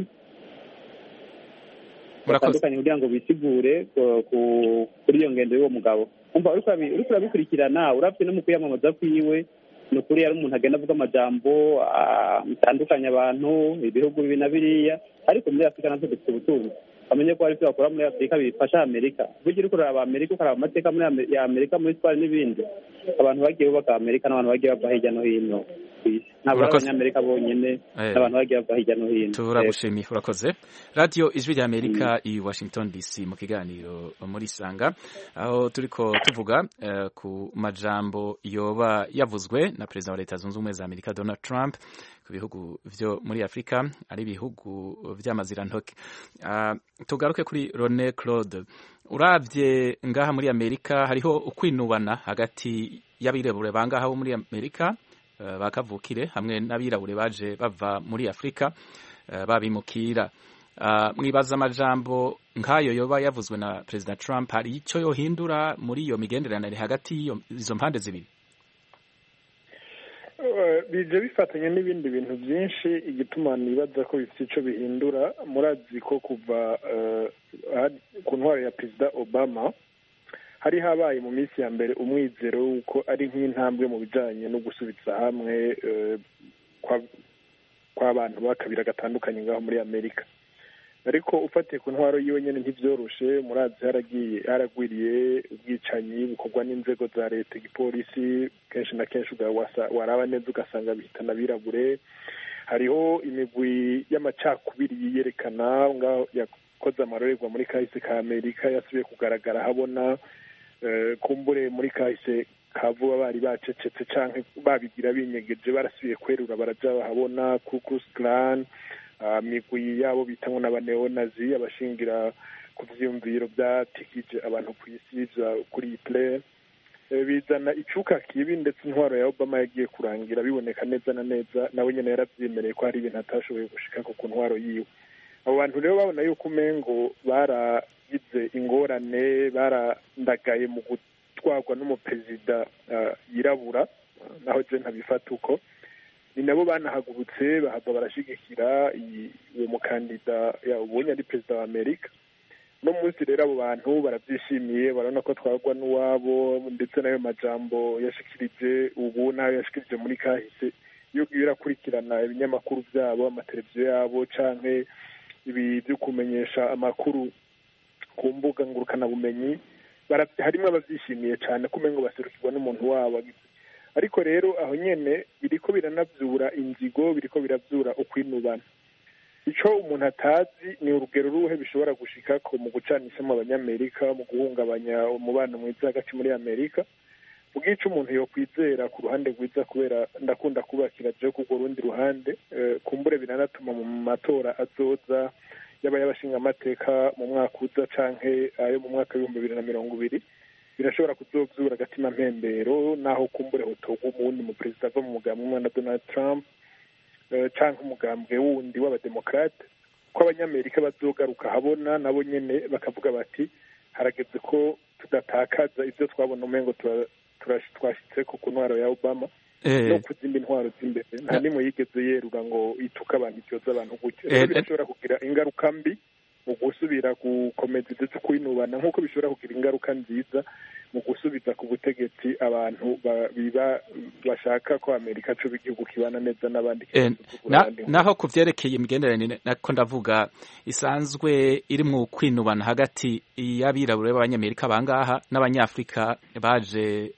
L: kugira ngo bisigure kuri iyo ngendo y'uwo mugabo. Umva uriko urabikurikirana urabye no mu kwiyamamaza kwiwe ni ukuri yari umuntu agenda avuga amajambo atandukanye abantu ibihugu bibi na biriya, ariko muri Afurika natwe dufite ubutunzi. Amenye ko hari ibyo bakora muri Afurika bifasha Amerika. Burya uriko uraraba Amerika ukaraba amateka ya Amerika muri twari n'ibindi, abantu bagiye bubaka Amerika n'abantu bagiye bava hirya no hino ku isi. Ntabwo ari Abanyamerika bonyine n'abantu bagiye bava hirya no hino.
A: Turagushimiye. Urakoze. Radio Ijwi rya Amerika i Washington DC mu kiganiro muri Sanga, aho turiko tuvuga ku majambo yoba yavuzwe na Perezida wa Leta Zunze Ubumwe za Amerika Donald Trump ku bihugu vyo muri Afrika ari bihugu vy'amazirantoke. Tugaruke kuri Rone Claude. Uravye ngaha muri Amerika hariho ukwinubana hagati y'abirabure bangaha bo muri Amerika bakavukire hamwe n'abirabure baje bava muri Afrika babimukira. Mwibaza amajambo nk'ayo yoba yavuzwe na President Trump hari icyo yohindura muri iyo migenderanire hagati y'izo mpande zibiri?
D: Bije bifatanya n'ibindi bintu byinshi, igituma nibaza ko bifite icyo bihindura. Murazi ko kuva ku ntwaro ya Perezida Obama hari habaye mu minsi ya mbere umwizero w'uko ari nk'intambwe mu bijyanye no gusubiza hamwe kw'abantu bakabira gatandukanye ngaho muri Amerika. Ariko ufatiye ku ntwaro yiwe nyene ntivyoroshe. Murazi haragwiriye ubwicanyi bukorwa n'inzego za leta, igipolisi kenshi na kenshi waraba neza ugasanga bihitana abirabure. hariho imigwi y'amacakubiri yiyerekana ngaho yakoze amarorerwa muri kahise ka Amerika yasubiye kugaragara habona kumbure muri kahise kavuba bari bacecetse canke babigira binyegeje barasubiye kwerura baraja bahabona Ku Klux Klan migwi yabo bitango n'abaneonazi abashingira ku vyiyumviro byatikije abantu kw'isi kuri Hitler bizana icuka kibi ndetse intwaro ya Obama yagiye kurangira biboneka neza na neza nawe nyene yaravyemereye ko hari ibintu atashoboye gushika ku ntwaro yiwe abo bantu rero babona yuko umengo baragize ingorane barandagaye mu gutwarwa n'umuperezida yirabura naho je ntabifata uko ni nabo banahagurutse bahava barashigikira uwo mukandida ubonye ari perezida wa Amerika no munsi rero abo bantu barabyishimiye barabona ko twagwa n'uwabo ndetse n'ayo majambo yashikirije ubu nayo yashikirije muri kahise iyo birakurikirana ibinyamakuru byabo amateleviziyo yabo canke ibi byo kumenyesha amakuru ku mbuga ngurukanabumenyi harimo ababyishimiye cyane kumengo baserukirwa n'umuntu wabo ariko rero aho nyene biriko biranavyura inzigo biriko biravyura ukwinubana ico umuntu atazi ni urugero ruhe bishobora gushika ko mu gucanishamo abanyamerika mu guhungabanya umubano mwiza hagati muri Amerika ubwica umuntu yokwizera ku ruhande rwiza kubera ndakunda kubakira je ku rundi ruhande kumbure biranatuma mu matora azoza yaba yabashinga amateka mu mwaka uza canke ayo mu mwaka w'2020 birashobora kuzovyura agatima mpembero naho kumbure hotogwa umundi mu perezida ava mu mugambwe na Donald Trump canke umugambwe wundi w'abademokrate ko abanyamerika bazogaruka habona nabo nyene bakavuga bati harageze ko tudatakaza ivyo twabona umengo twashitse ku ntwaro ya Obama no kuzimba intwaro z'imbere nta nimwe yigeze yerura ngo ituka abantu ivyoza abantu gutyo birashobora kugira ingaruka mbi mu gusubira gukomeza ndetse kwinubana nk'uko bishobora kugira ingaruka nziza mu gusubiza ku butegetsi abantu bashaka ko Amerika co igihugu kibana neza n'abandi
A: naho ku vyerekeye imigenderanire nako ndavuga isanzwe iri mu kwinubana hagati y'abirabure b'abanyamerika bangaha n'abanyafrika baje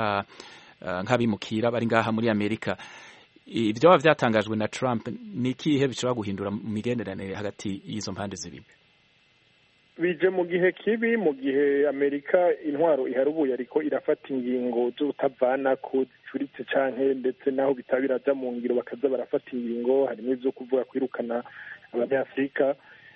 A: nk'abimukira bari ngaha muri Amerika ibyo byatangajwe na Trump ni ikihe bishobora guhindura mu migenderanire hagati y'izo mpande zibiri
D: bije mu gihe kibi mu gihe Amerika intwaro iharubuye ariko irafata ingingo z'utavana ko zicuritse canke ndetse naho bitabiraja mu ngiro bakaza barafata ingingo harimo ivyo kuvuga kwirukana abanyafrika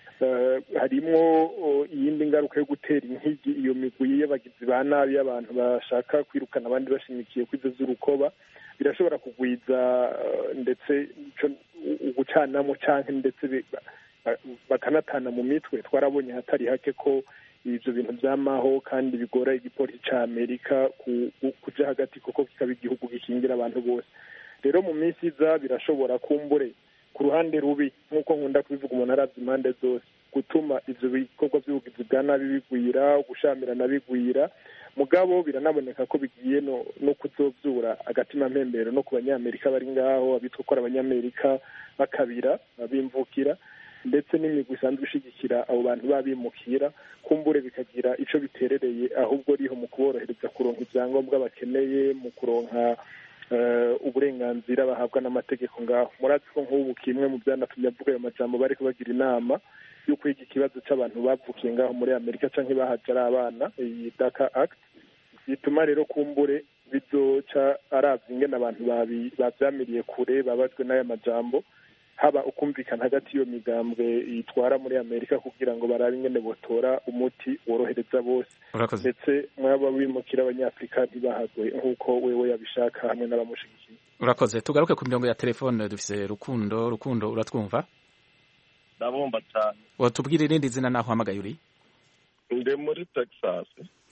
D: harimo iyindi ngaruka yo gutera inkigi iyo migwi y'abagizi ba nabi y'abantu bashaka kwirukana abandi bashimikiye kwizo z'urukoba birashobora kugwiza ndetse ugucanamo canke ndetse bakanatana mu mitwe twarabonye hatari hake ko ivyo bintu vyamaho kandi bigora igipolisi ca Amerika kuja hagati kuko kikaba igihugu gikingira abantu bose rero mu minsi iza birashobora kumbure ku ruhande rubi nk'uko nkunda kubivuga umuntu aravye impande zose gutuma ivyo bikorwa vy'ubugizi bwa nabi bigwira gushamirana bigwira mugabo biranaboneka ko bigiye no kuzovyura agatima mpembero no ku banyamerika bari ngaho abitwa ko ari abanyamerika bakabira bimvukira ndetse n'imigwi isanzwe ishigikira abo bantu babimukira kumbure bikagira ico biterereye ahubwo riho mu kuborohereza kuronka ivyangombwa bakeneye mu kuronka uburenganzira bahabwa n'amategeko ngaho murazi ko nk'ubu kimwe mu vyanatumye avuga ayo majambo bariko bagira inama yo kwiga ikibazo c'abantu bavukiye ngaho muri Amerika canke bahaje ari abana iyi DACA Act bituma rero kumbure bizoca aravye ingene abantu bavyamiriye kure babajwe n'aya majambo haba ukumvikana hagati y'iyo migambwe yitwara muri Amerika kugira ngo barabe ingene botora umuti worohereza bose ndetse mwaba bimukira abanyafrika ntibahagwe nk'uko wewe yabishaka hamwe n'abamushigikiye
A: urakoze tugaruke ku mirongo ya telefone dufise rukundo uratwumva
M: ndabumva cyane
A: watubwira irindi zina naho uhamagaye uri
M: ndi muri Texas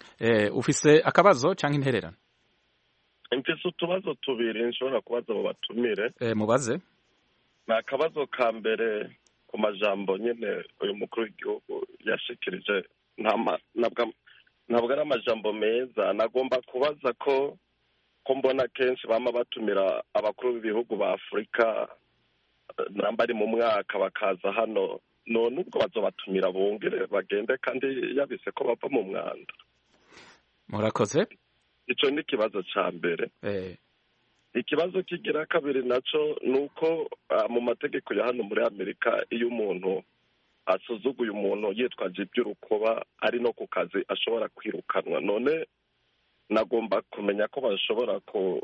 A: ufise akabazo canke intererano
M: mfise utubazo tubiri nshobora kubaza abo batumire
A: mubaze
M: ni akabazo ka mbere ku majambo nyine uyu mukuru w'igihugu yashikirije ntabwo ari amajambo meza nagomba kubaza ko mbona kenshi bama batumira abakuru b'ibihugu ba Afurika namba ari mu mwaka bakaza hano none ubwo bazobatumira bongere bagende kandi yabise ko bava mu mwanda
A: murakoze
M: ico ni ikibazo ca mbere ikibazo kigira kabiri naco ni uko mu mategeko ya hano muri Amerika iyo umuntu asuzuguye umuntu yitwaje iby'urukoba ari no ku kazi ashobora kwirukanwa. None nagomba kumenya ko bashobora ko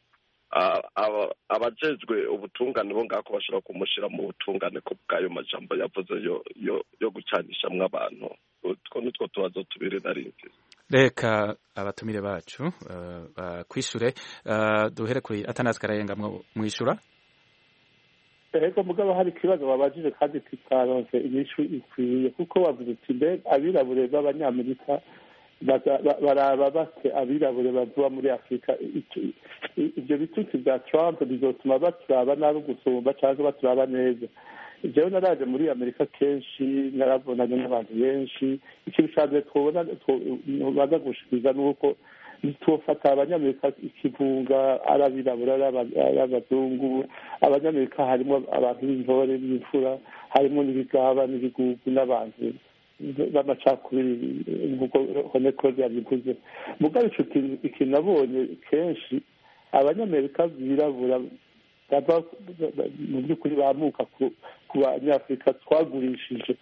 M: abajejwe ubutungane bo ngako bashobora kumushira mu butungane ko bwayo majambo yavuze yo gucanishamwo abantu. Utwo nitwo tubazo tubiri narinzi.
A: Reka abatumire bacu bakwishure, duhere kuri Athanase Karayenga mwishura.
F: Ego mugabo hari ikibazo babajije kandi tutaronse inyishu ikwiye, kuko bavuze ati mbe abirabure b'abanyamerika baraba bate abirabure bavuba muri Afurika. Ibyo bitutsi bya Trump bizotuma baturaba nabi gusumba cyangwa baturaba neza. Jewe naraje muri Amerika kenshi, narabonanye n'abantu benshi. Ikintu cyane twobona baza gushikiriza nuko ntitwofata abanyamerika ikivunga, arabirabura arabazungu. Abanyamerika harimo abantu b'intore b'imfura, harimo n'ibigaba n'ibigugu n'abantu b'amacakubiri nk'uko Honekroz yabivuze. Mugabo ikintu nabonye kenshi abanyamerika birabura bava mu by'ukuri bamuka ku banyafurika twagurishije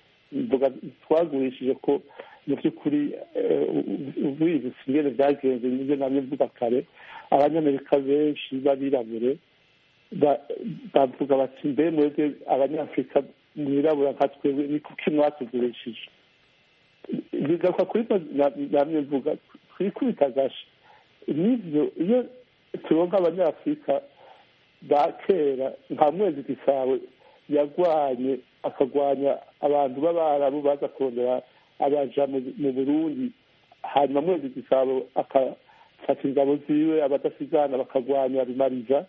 F: ko mu by'ukuri ubizi singene byagenze. nibyo namwe mvuga kare, abanyamerika benshi b'abirabure bavuga bati mbe mwebwe abanyafurika mwirabura nka twebwe ni kuki mwatugurishije. bigaruka kuri namwe mvuga twikubita gashi. nivyo iyo turonka abanyafurika ba kera nka Mwezi Gisabo yagwanye akagwanya abantu b'abarabu baza kurondera abaja mu Burundi, hanyuma Mwezi Gisabo akafata ingabo ziwe abadasigana bakagwanya Rumariza.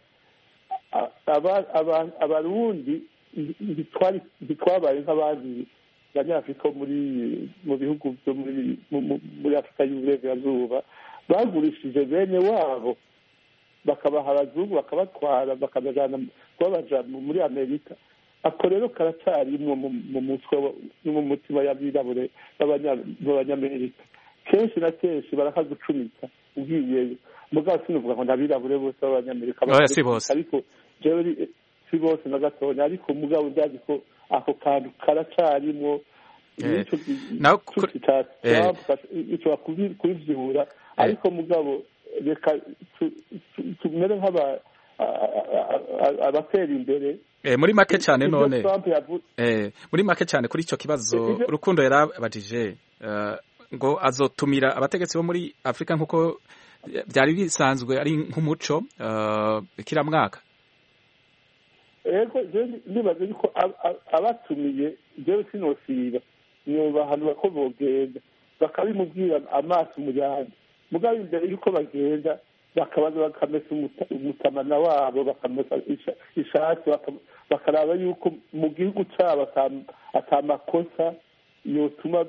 F: Abarundi ntitwabaye nk'abandi banyafurika mu bihugu byo muri Afurika y'Uburengerazuba, bagurishije bene wabo bakabaha abazungu bakabatwara bakabajana kubabaja muri Amerika. Ako rero karacyarimwo mu mutwe no mu mutima y'abirabure b'abanyamerika. Kenshi na kenshi barakagucumita ugiyeyo, mugabo sinuvuga ngo nabirabure bose b'abanyamerika, ariko jewe si bose na gatonya, ariko mugabo ndazi ko ako kantu karacyarimwo. Icyo kubivyura, ariko mugabo reka tumere abatera imbere.
A: Muri make cyane none muri make cyane kuri icyo kibazo Rukundo yarabajije ngo azotumira abategetsi bo muri Afurika nk'uko byari bisanzwe ari nk'umuco kiramwaka.
F: Ego nibaze yuko abatumiye jewe sinosiba nyobahanura ko bogenda bakabimubwira amaso umuryango, mugabo imbere yuko bagenda bakabaza bakamesa umutamana wabo, bakamesa ishati, bakaraba yuko mu gihugu cyabo atamakosa yotuma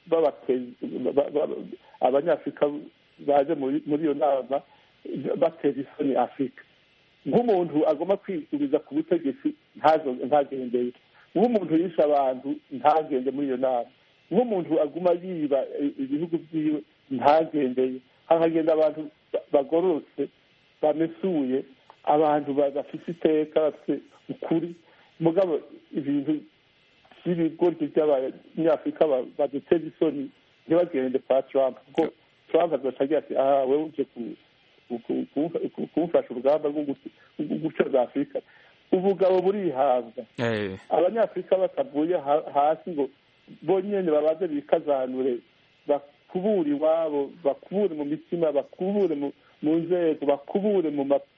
F: abanyafurika baje muri iyo nama batera isoni Afurika. Nk'umuntu agomba kwisubiza ku butegetsi ntagendeye, nk'umuntu yishe abantu ntagende muri iyo nama, nk'umuntu aguma yiba ibihugu byiwe ntagendeye. Hakagenda abantu bagororotse bamesuye, abantu bafite iteka bafite ukuri. Mugabo ibintu by'ibigoryi by'abanyafurika baduteza isoni ntibagende kwa Trump, kuko Trump azocagira ati wewe uje kumufasha urugamba rwo gucoza Afurika. Ubugabo burihabwa. Abanyafurika batavuye hasi ngo bonyene babaze bikazanure, bakubure iwabo, bakubure mu mitima, bakubure mu nzego, bakubure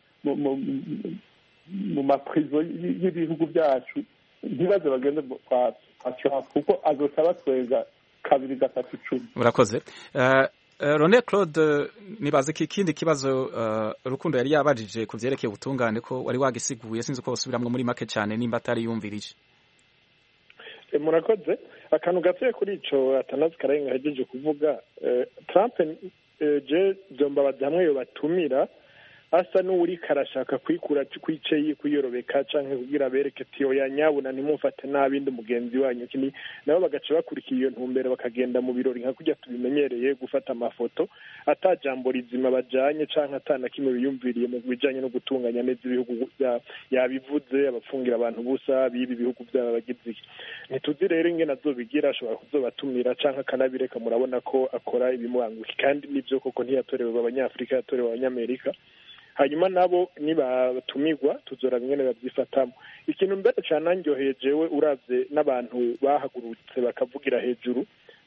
F: mu maprizo y'ibihugu byacu, ntibaze bagende kwa Trump kuko azoca batwenga 2, 3, 10.
A: Murakoze. Rone Claude, nibaze ko ikindi kibazo Rukundo yari yabajije ku vyerekeye ubutungane ko wari wagisiguye, sinzi ko usubiramwe muri make cyane nimba atari yumvirije.
D: Murakoze. Akantu gatoye kuri ico Athanase Karayenga yagejeje kuvuga, Trump je byomba hamwe yo batumira asa n'uwuriko arashaka kwikura kwiceye kuyorobeka canke kugira bereke tiyo ya nyabuna ntimufate n'abindi mugenzi wanyu kini nabo bagaca bakurikira iyo ntumbero bakagenda mu birori nka kurya tubimenyereye gufata amafoto ata jambo rizima bajanye canke atana kimwe biyumviriye mu bijanye no gutunganya neza ibihugu yabivuze abapfungira abantu busa bibi ibihugu byabo bagize ntituzi rero ingene azobigira ashobora kuzobatumira canke akanabireka murabona ko akora ibimubanguki kandi nivyo koko ntiyatorewe abanyafrika yatorewe abanyamerika hanyuma nabo nibatumirwa tuzoraba ingene babyifatamo ikintu mbere cane anryoheye jewe uravye n'abantu bahagurutse bakavugira hejuru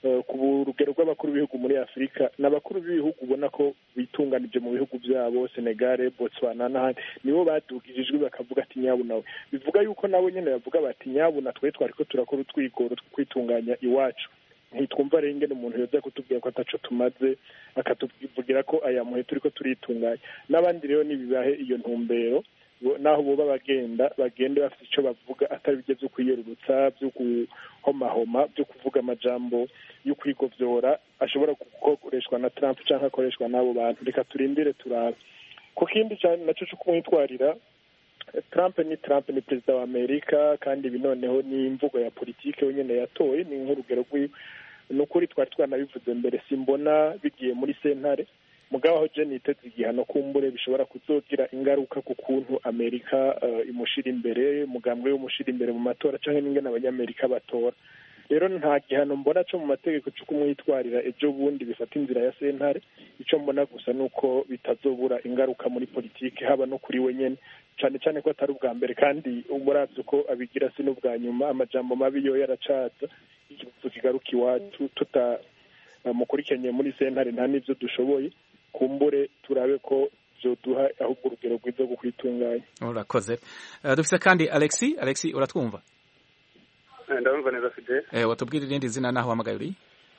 D: ku rugero rw'abakuru b'ibihugu muri afurika n'abakuru b'ibihugu ubona ko bitunganije mu bihugu byabo Senegal Botswana n'ahandi nibo badugijwe bakavuga ati nyabuna bivuga yuko nabo nyene bavuga bati nyabuna twe twariko turakora utwigoro two kwitunganya iwacu ntitwumva rero ingene umuntu yoza kutubwira ko ataco tumaze akatuvugira ko aya muhe turiko turitunganya n'abandi rero nibibahe iyo ntumbero naho boba bagende bafite icyo bavuga atari byo byo kwiyerurutsa byo guhomahoma byo kuvuga amajambo yo kwigovyora ashobora gukoreshwa na Trump cyangwa akoreshwa n'abo bantu reka turindire turabe ku kindi cyane naco cyo kumwitwarira Trump ni perezida wa Amerika kandi ibi noneho ni imvugo ya politike wenyene yatoye ni nk'urugero rw'iwe nukuri twari twanabivuze mbere simbona bigiye muri sentare mugabo aho je niteze igihano kumbure bishobora kuzogira ingaruka ku kuntu Amerika imushira imbere umugambwe w'umushira imbere mu matora canke n'ingene abanyamerika batora rero nta gihano mbona cyo mu mategeko cyo kumwitwarira ejo bundi bifata inzira ya sentare ico mbona gusa nuko bitazobura ingaruka muri politike haba no kuri we nyene cane cane ko atari ubwa mbere kandi umuravye ko abigira si n'ubwa nyuma amajambo mabi yo yaracaza ikibazo kigaruka iwacu mukurikiranye muri sentare nta n'ivyo dushoboye kumbure turabe ko vyoduha ahubwo urugero rwiza rwo kwitunganya
A: urakoze dufise kandi Alexi uratwumva
N: ndabumva neza Fide
A: watubwira irindi zina naho hamagaye uri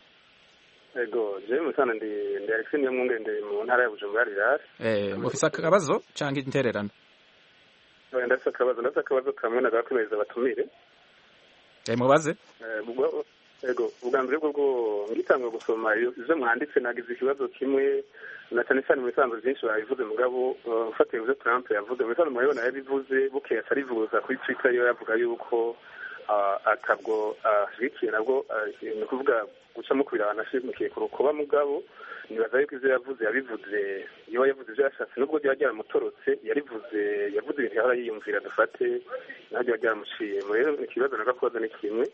N: ego je musana ndi Alexi niyo mwungende mu ntara ya Bujumbura rirasi
A: mufise akabazo canke intererano
N: ndafise akabazo kamwe nagakomeza batumire
A: mubaze
N: ego ubwa mbere bwo ngitangwa gusoma ivyo mwanditse nagize ikibazo kimwe na cyane cyane mu bisanzwe byinshi babivuze mugabo ufatiye ivyo Trump yavuze mu bisanzwe murabona yabivuze bukeye atarivuza kuri Twitter yo yavuga yuko atabwo ashyigikiye nabwo ni ukuvuga gucamo kubira abantu ashyigikiye ku rukoba mugabo nibaza yuko ivyo yabivuze iyo yavuze ivyo yashatse nubwo ryaba ryaramutorotse yavuze ibintu yahora yiyumvira dufate naho ryaba ryaramuciye rero ikibazo nagakoze ni kimwe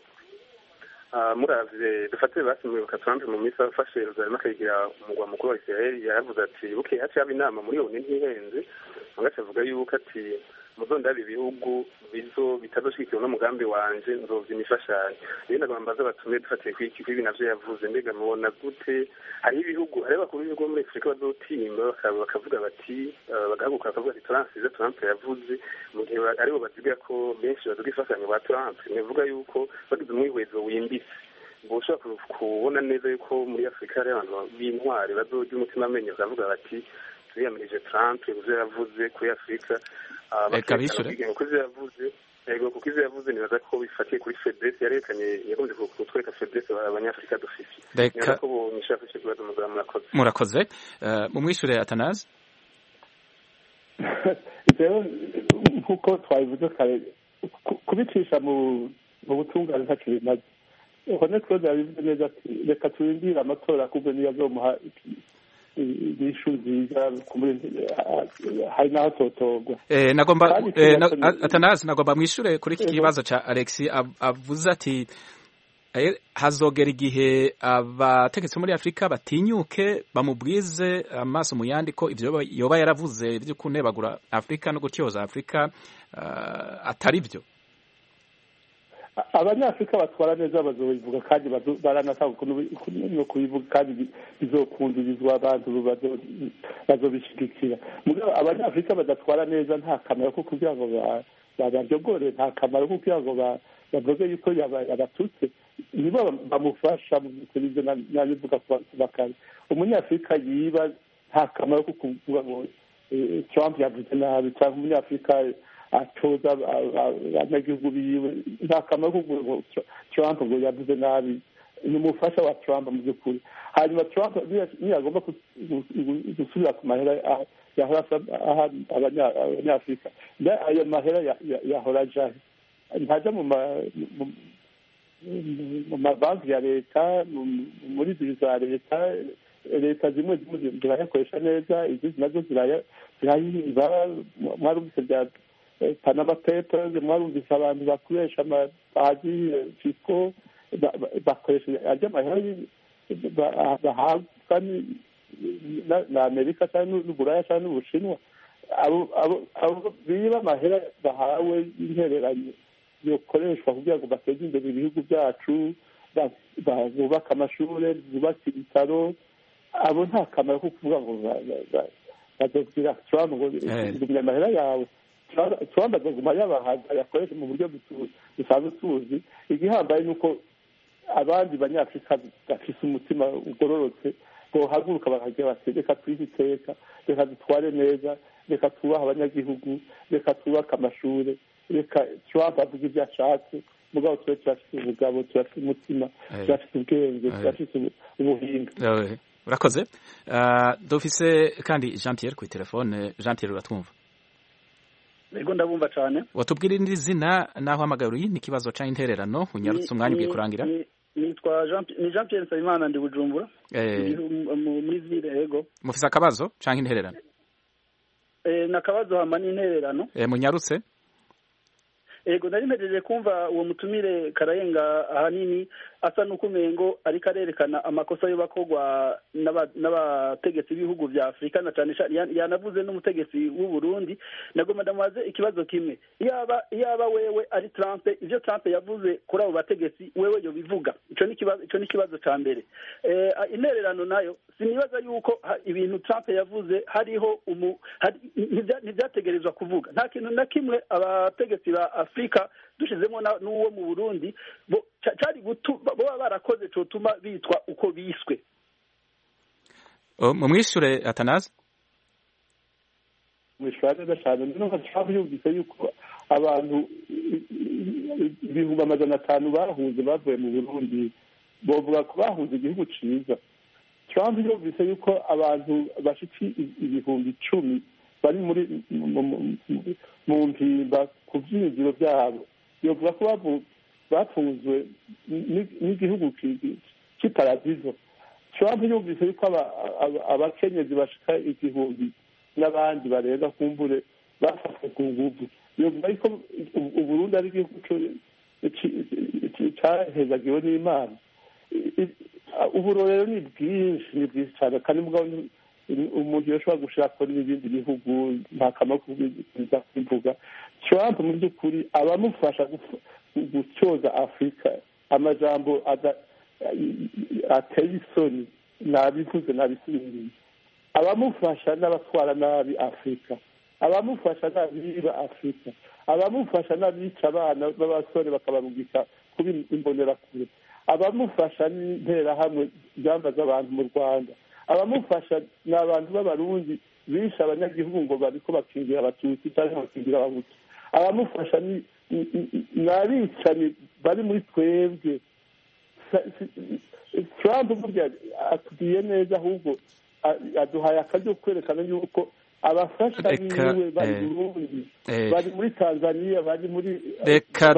N: muravye dufate basimwibuka Trump mu minsi afashe Yerusalemu akayigira umugwa mukuru wa Israel yaravuze ati bukeye haciye haba inama muri yo ntihenze agaca avuga yuko ati muzondaba ibihugu bitazoshyigikiwe n'umugambi wanje nzovya imifashanyo rero nagomba mbaza batume dufatiye kw'ibi navyo yavuze mbega mubona gute hariho ibihugu hariho abakuru b'ibihugu muri Afurika bazotimba bakavuga bati bagahaguruka bakavuga ati turansize Trump yavuze mu gihe aribo baziga ko benshi baduga imfashanyo ba Trump nivuga yuko bagize umwihwezo wimbitse ngo ushobora kubona neza yuko muri Afurika hari abantu b'intwari bazorya umutima amenyo bakavuga bati turiyamirije Trump ivyo yavuze kuri Afurika
A: reka bishure
N: ego kuko ivyo yavuze nibaza ko bifatiye kuri faiblesse yarekanye yagombye kutwereka faiblesse abanyafurika dufise nibaza ko bonyishaka ikibazo
A: murakoze mumwishure Atanazi
F: rero nkuko twabivuze kare kubicisha mu butungane ntaco bimaze honest claude yabivuze neza ati reka turindire amatora kubwo niyo azomuha ibishu nziza hari naho totorwa
A: Atanazi nagomba mwishure kuri iki kibazo ca Alexi avuze ati hazogera igihe abategetsi muri Afurika batinyuke bamubwize amaso mu yandi ko ivyo yoba yaravuze vyo kunebagura Afurika no gutyoza Afurika atari vyo
F: abanyafurika batwara neza bazobivuga kandi baranatanga no kubivuga kandi bizokundurizwa abantu bazobishigikira mugabo abanyafurika badatwara neza nta kamaro ko kugira ngo babaryogore nta kamaro ko kugira ngo bavuge yuko yabatutse nibo bamufasha mu gukora ivyo nabivuga bakare umunyafurika yiba nta kamaro ko kuvuga ngo Trump yavuze nabi cyangwa umunyafurika atoza abanyagihugu biwe nta kamaro ko Trump ngo yavuze nabi ni umufasha wa Trump mu by'ukuri. Hanyuma Trump niyagomba gusubira ku mahera yahora aha abanyafurika, ayo mahera yahora ajahe, ntajya mu mabanki ya leta, muri biro za leta zimwe zirayakoresha neza, izindi nazo zirayiba. Mwarumvise bya Panama Papers, mwarumvise abantu bakoresha amabaji fisco bakoresha ajya amahera bahabwa na Amerika cyangwa n'Uburaya cyangwa n'Ubushinwa. Abo biba amahera bahawe y'intererano yokoreshwa kugira ngo bateze imbere ibihugu byacu, bubaka amashuri, bubaka ibitaro. Abo nta kamaro ko kuvuga ngo bazobwira Trump ngo ngumya amahera yawe. Trump azoguma yabahaga yakoresha mu buryo dusanzwe tuzi. Igihambaye ni uko abandi banyafurika bafise umutima ugororotse bohaguruka bakagira bati reka twihe iteka, reka dutware neza, reka twubahe abanyagihugu, reka twubake amashuri, reka Trump avuga ibyo ashatse, mugabo tube turafite ubugabo, turafite umutima, turafite ubwenge, turafite ubuhinga.
A: Urakoze. Dufise kandi Jean Pierre ku telefone. Jean Pierre, uratwumva?
O: Ego ndabumva cyane.
A: Watubwira indi zina naho hamagaruye ni kibazo ca intererano unyarutse umwanya ugiye kurangira.
O: Nitwa Jean Pierre Nsabimana ndi Bujumbura. Muri ville ego.
A: Mufise akabazo canke intererano?
O: Nakabazo hama ni intererano.
A: Munyarutse?
O: Ego nari mpejeje kumva uwo mutumire Karayenga ahanini asa n'ukumengo ariko arerekana amakosa yo bakogwa n'abategetsi b'ibihugu vya Afrika, na cyane yanavuze n'umutegetsi w'u Burundi. Nagomba ndamubaze ikibazo kimwe, iyaba wewe ari Trump, ivyo Trump yavuze kuri abo bategetsi wewe yo bivuga, ico ni kibazo ca mbere. Intererano nayo sinibaza yuko ibintu Trump yavuze hariho ntibyategerezwa kuvuga. Nta kintu na kimwe abategetsi ba Afrika dushizemo n'uwo mu Burundi cyari boba barakoze cotuma bitwa uko biswe.
A: Mumwishure Atanazi?
F: Mwishwane cyane n'uko twabiyumvise yuko abantu 500,000 bahunze bavuye mu Burundi, bovuga ko bahunze igihugu ciza. Trump yumvise yuko abantu bashiki 10,000 bari muri mu mpimba ku vyinjiro byabo, yovuga ko bafunzwe n'igihugu cy'iparadizo. Trump yumvise yuko abakenyezi bashika 1,000 n'abandi barenga kumbure bafashwe ku nguvu. Yovuga yuko Uburundi ari igihugu cahezagiwe n'Imana. Uburorero ni bwinshi cyane, kandi mugabo umuntu yoshobora gushaka n'ibindi bihugu nta kamaro kubiza kubivuga. Trump mu by'ukuri abamufasha gutyoza Afrika amajambo ateye isoni, nabivuze nabisubiriye. Abamufasha n'abatwara nabi Afrika, abamufasha n'abiba Afrika, abamufasha n'abica abana b'abasore bakabarungika kuba imbonerakure, abamufasha n'interahamwe zambaza abantu mu Rwanda, abamufasha ni abantu b'abarundi bishe abanyagihugu ngo bariko bakingira abatutsi cyangwa bakingira abahutu. Abamufasha ni abicanyi bari muri twebwe. Trump burya atubwiye neza, ahubwo aduhaye akaryo kwerekana yuko abafasha biwe bari Burundi, bari muri Tanzania, bari muri
A: reka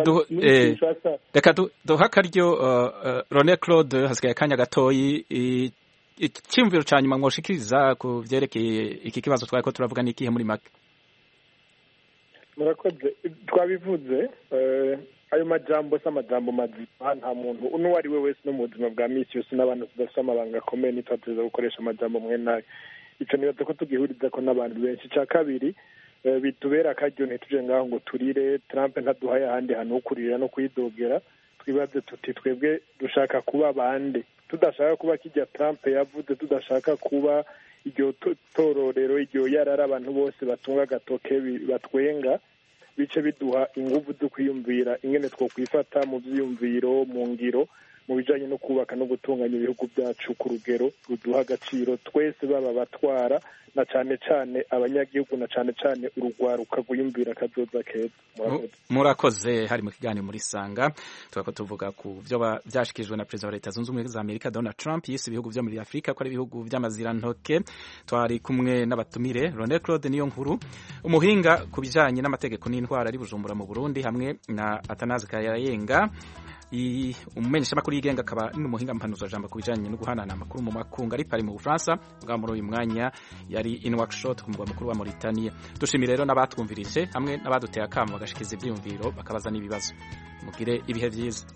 A: duha akaryo René Claude, hasigaye akanya gatoyi. Icyumviro ca nyuma mwoshikiriza ku vyerekeye iki kibazo twari ko turavuga n'ikihe muri make?
D: Murakoze. Twabivuze ayo majambo s'amajambo mazima, nta muntu uno ari we wese no mu buzima bwa misi yose n'abantu tudafite amabanga akomeye nitwateza gukoresha amajambo mwe nayo. Ico nibaza ko tugihuriza ko n'abantu benshi. Ca kabiri bitubera akaryo ntituje ngaho ngo turire Trump ntaduhaye ahandi hantu ho kurira no kwidogera. Twibaze tuti twebwe dushaka kuba bande, tudashaka kuba kijya Trump yavuze, tudashaka kuba iryo tororero, iryo yarara abantu bose batunga agatoke batwenga, bice biduha inguvu zo kwiyumvira ingene two kwifata mu vyiyumviro, mu ngiro, mu bijanye no kubaka no gutunganya ibihugu byacu ku rugero ruduha agaciro twese, baba batwara na cane cane abanyagihugu na cane cane urugwaruka rwiyumvira akazoza keza.
A: Murakoze. Hari mu kiganiro muri Sanga twako tuvuga ku byo byashikijwe na Perezida wa Leta Zunze Ubumwe za Amerika Donald Trump yise ibihugu byo muri Afrika ko ari ibihugu by'amazirantoke. Twari kumwe n'abatumire Ronel Claude Niyonkuru, umuhinga ku bijanye n'amategeko n'intwara ari Bujumbura mu Burundi, hamwe na Atanazi Karayenga, umumenyeshamakuru yigenga akaba n'umuhinga mpanuza jambo ku bijanye no guhanana amakuru mu makungu ari Paris mu Bufaransa. Bwa muri uyu mwanya yari in Nouakchott ku mugwa mukuru wa Mauritania. Dushimire rero n'abatwumvirije hamwe n'abaduteye akamo bagashikiza ivyiyumviro bakabaza n'ibibazo. Mugire ibihe vyiza.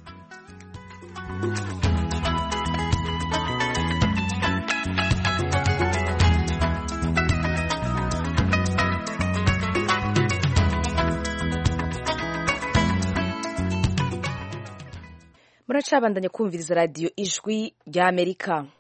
P: Muracabandanya kumviriza radiyo Ijwi ry'Amerika.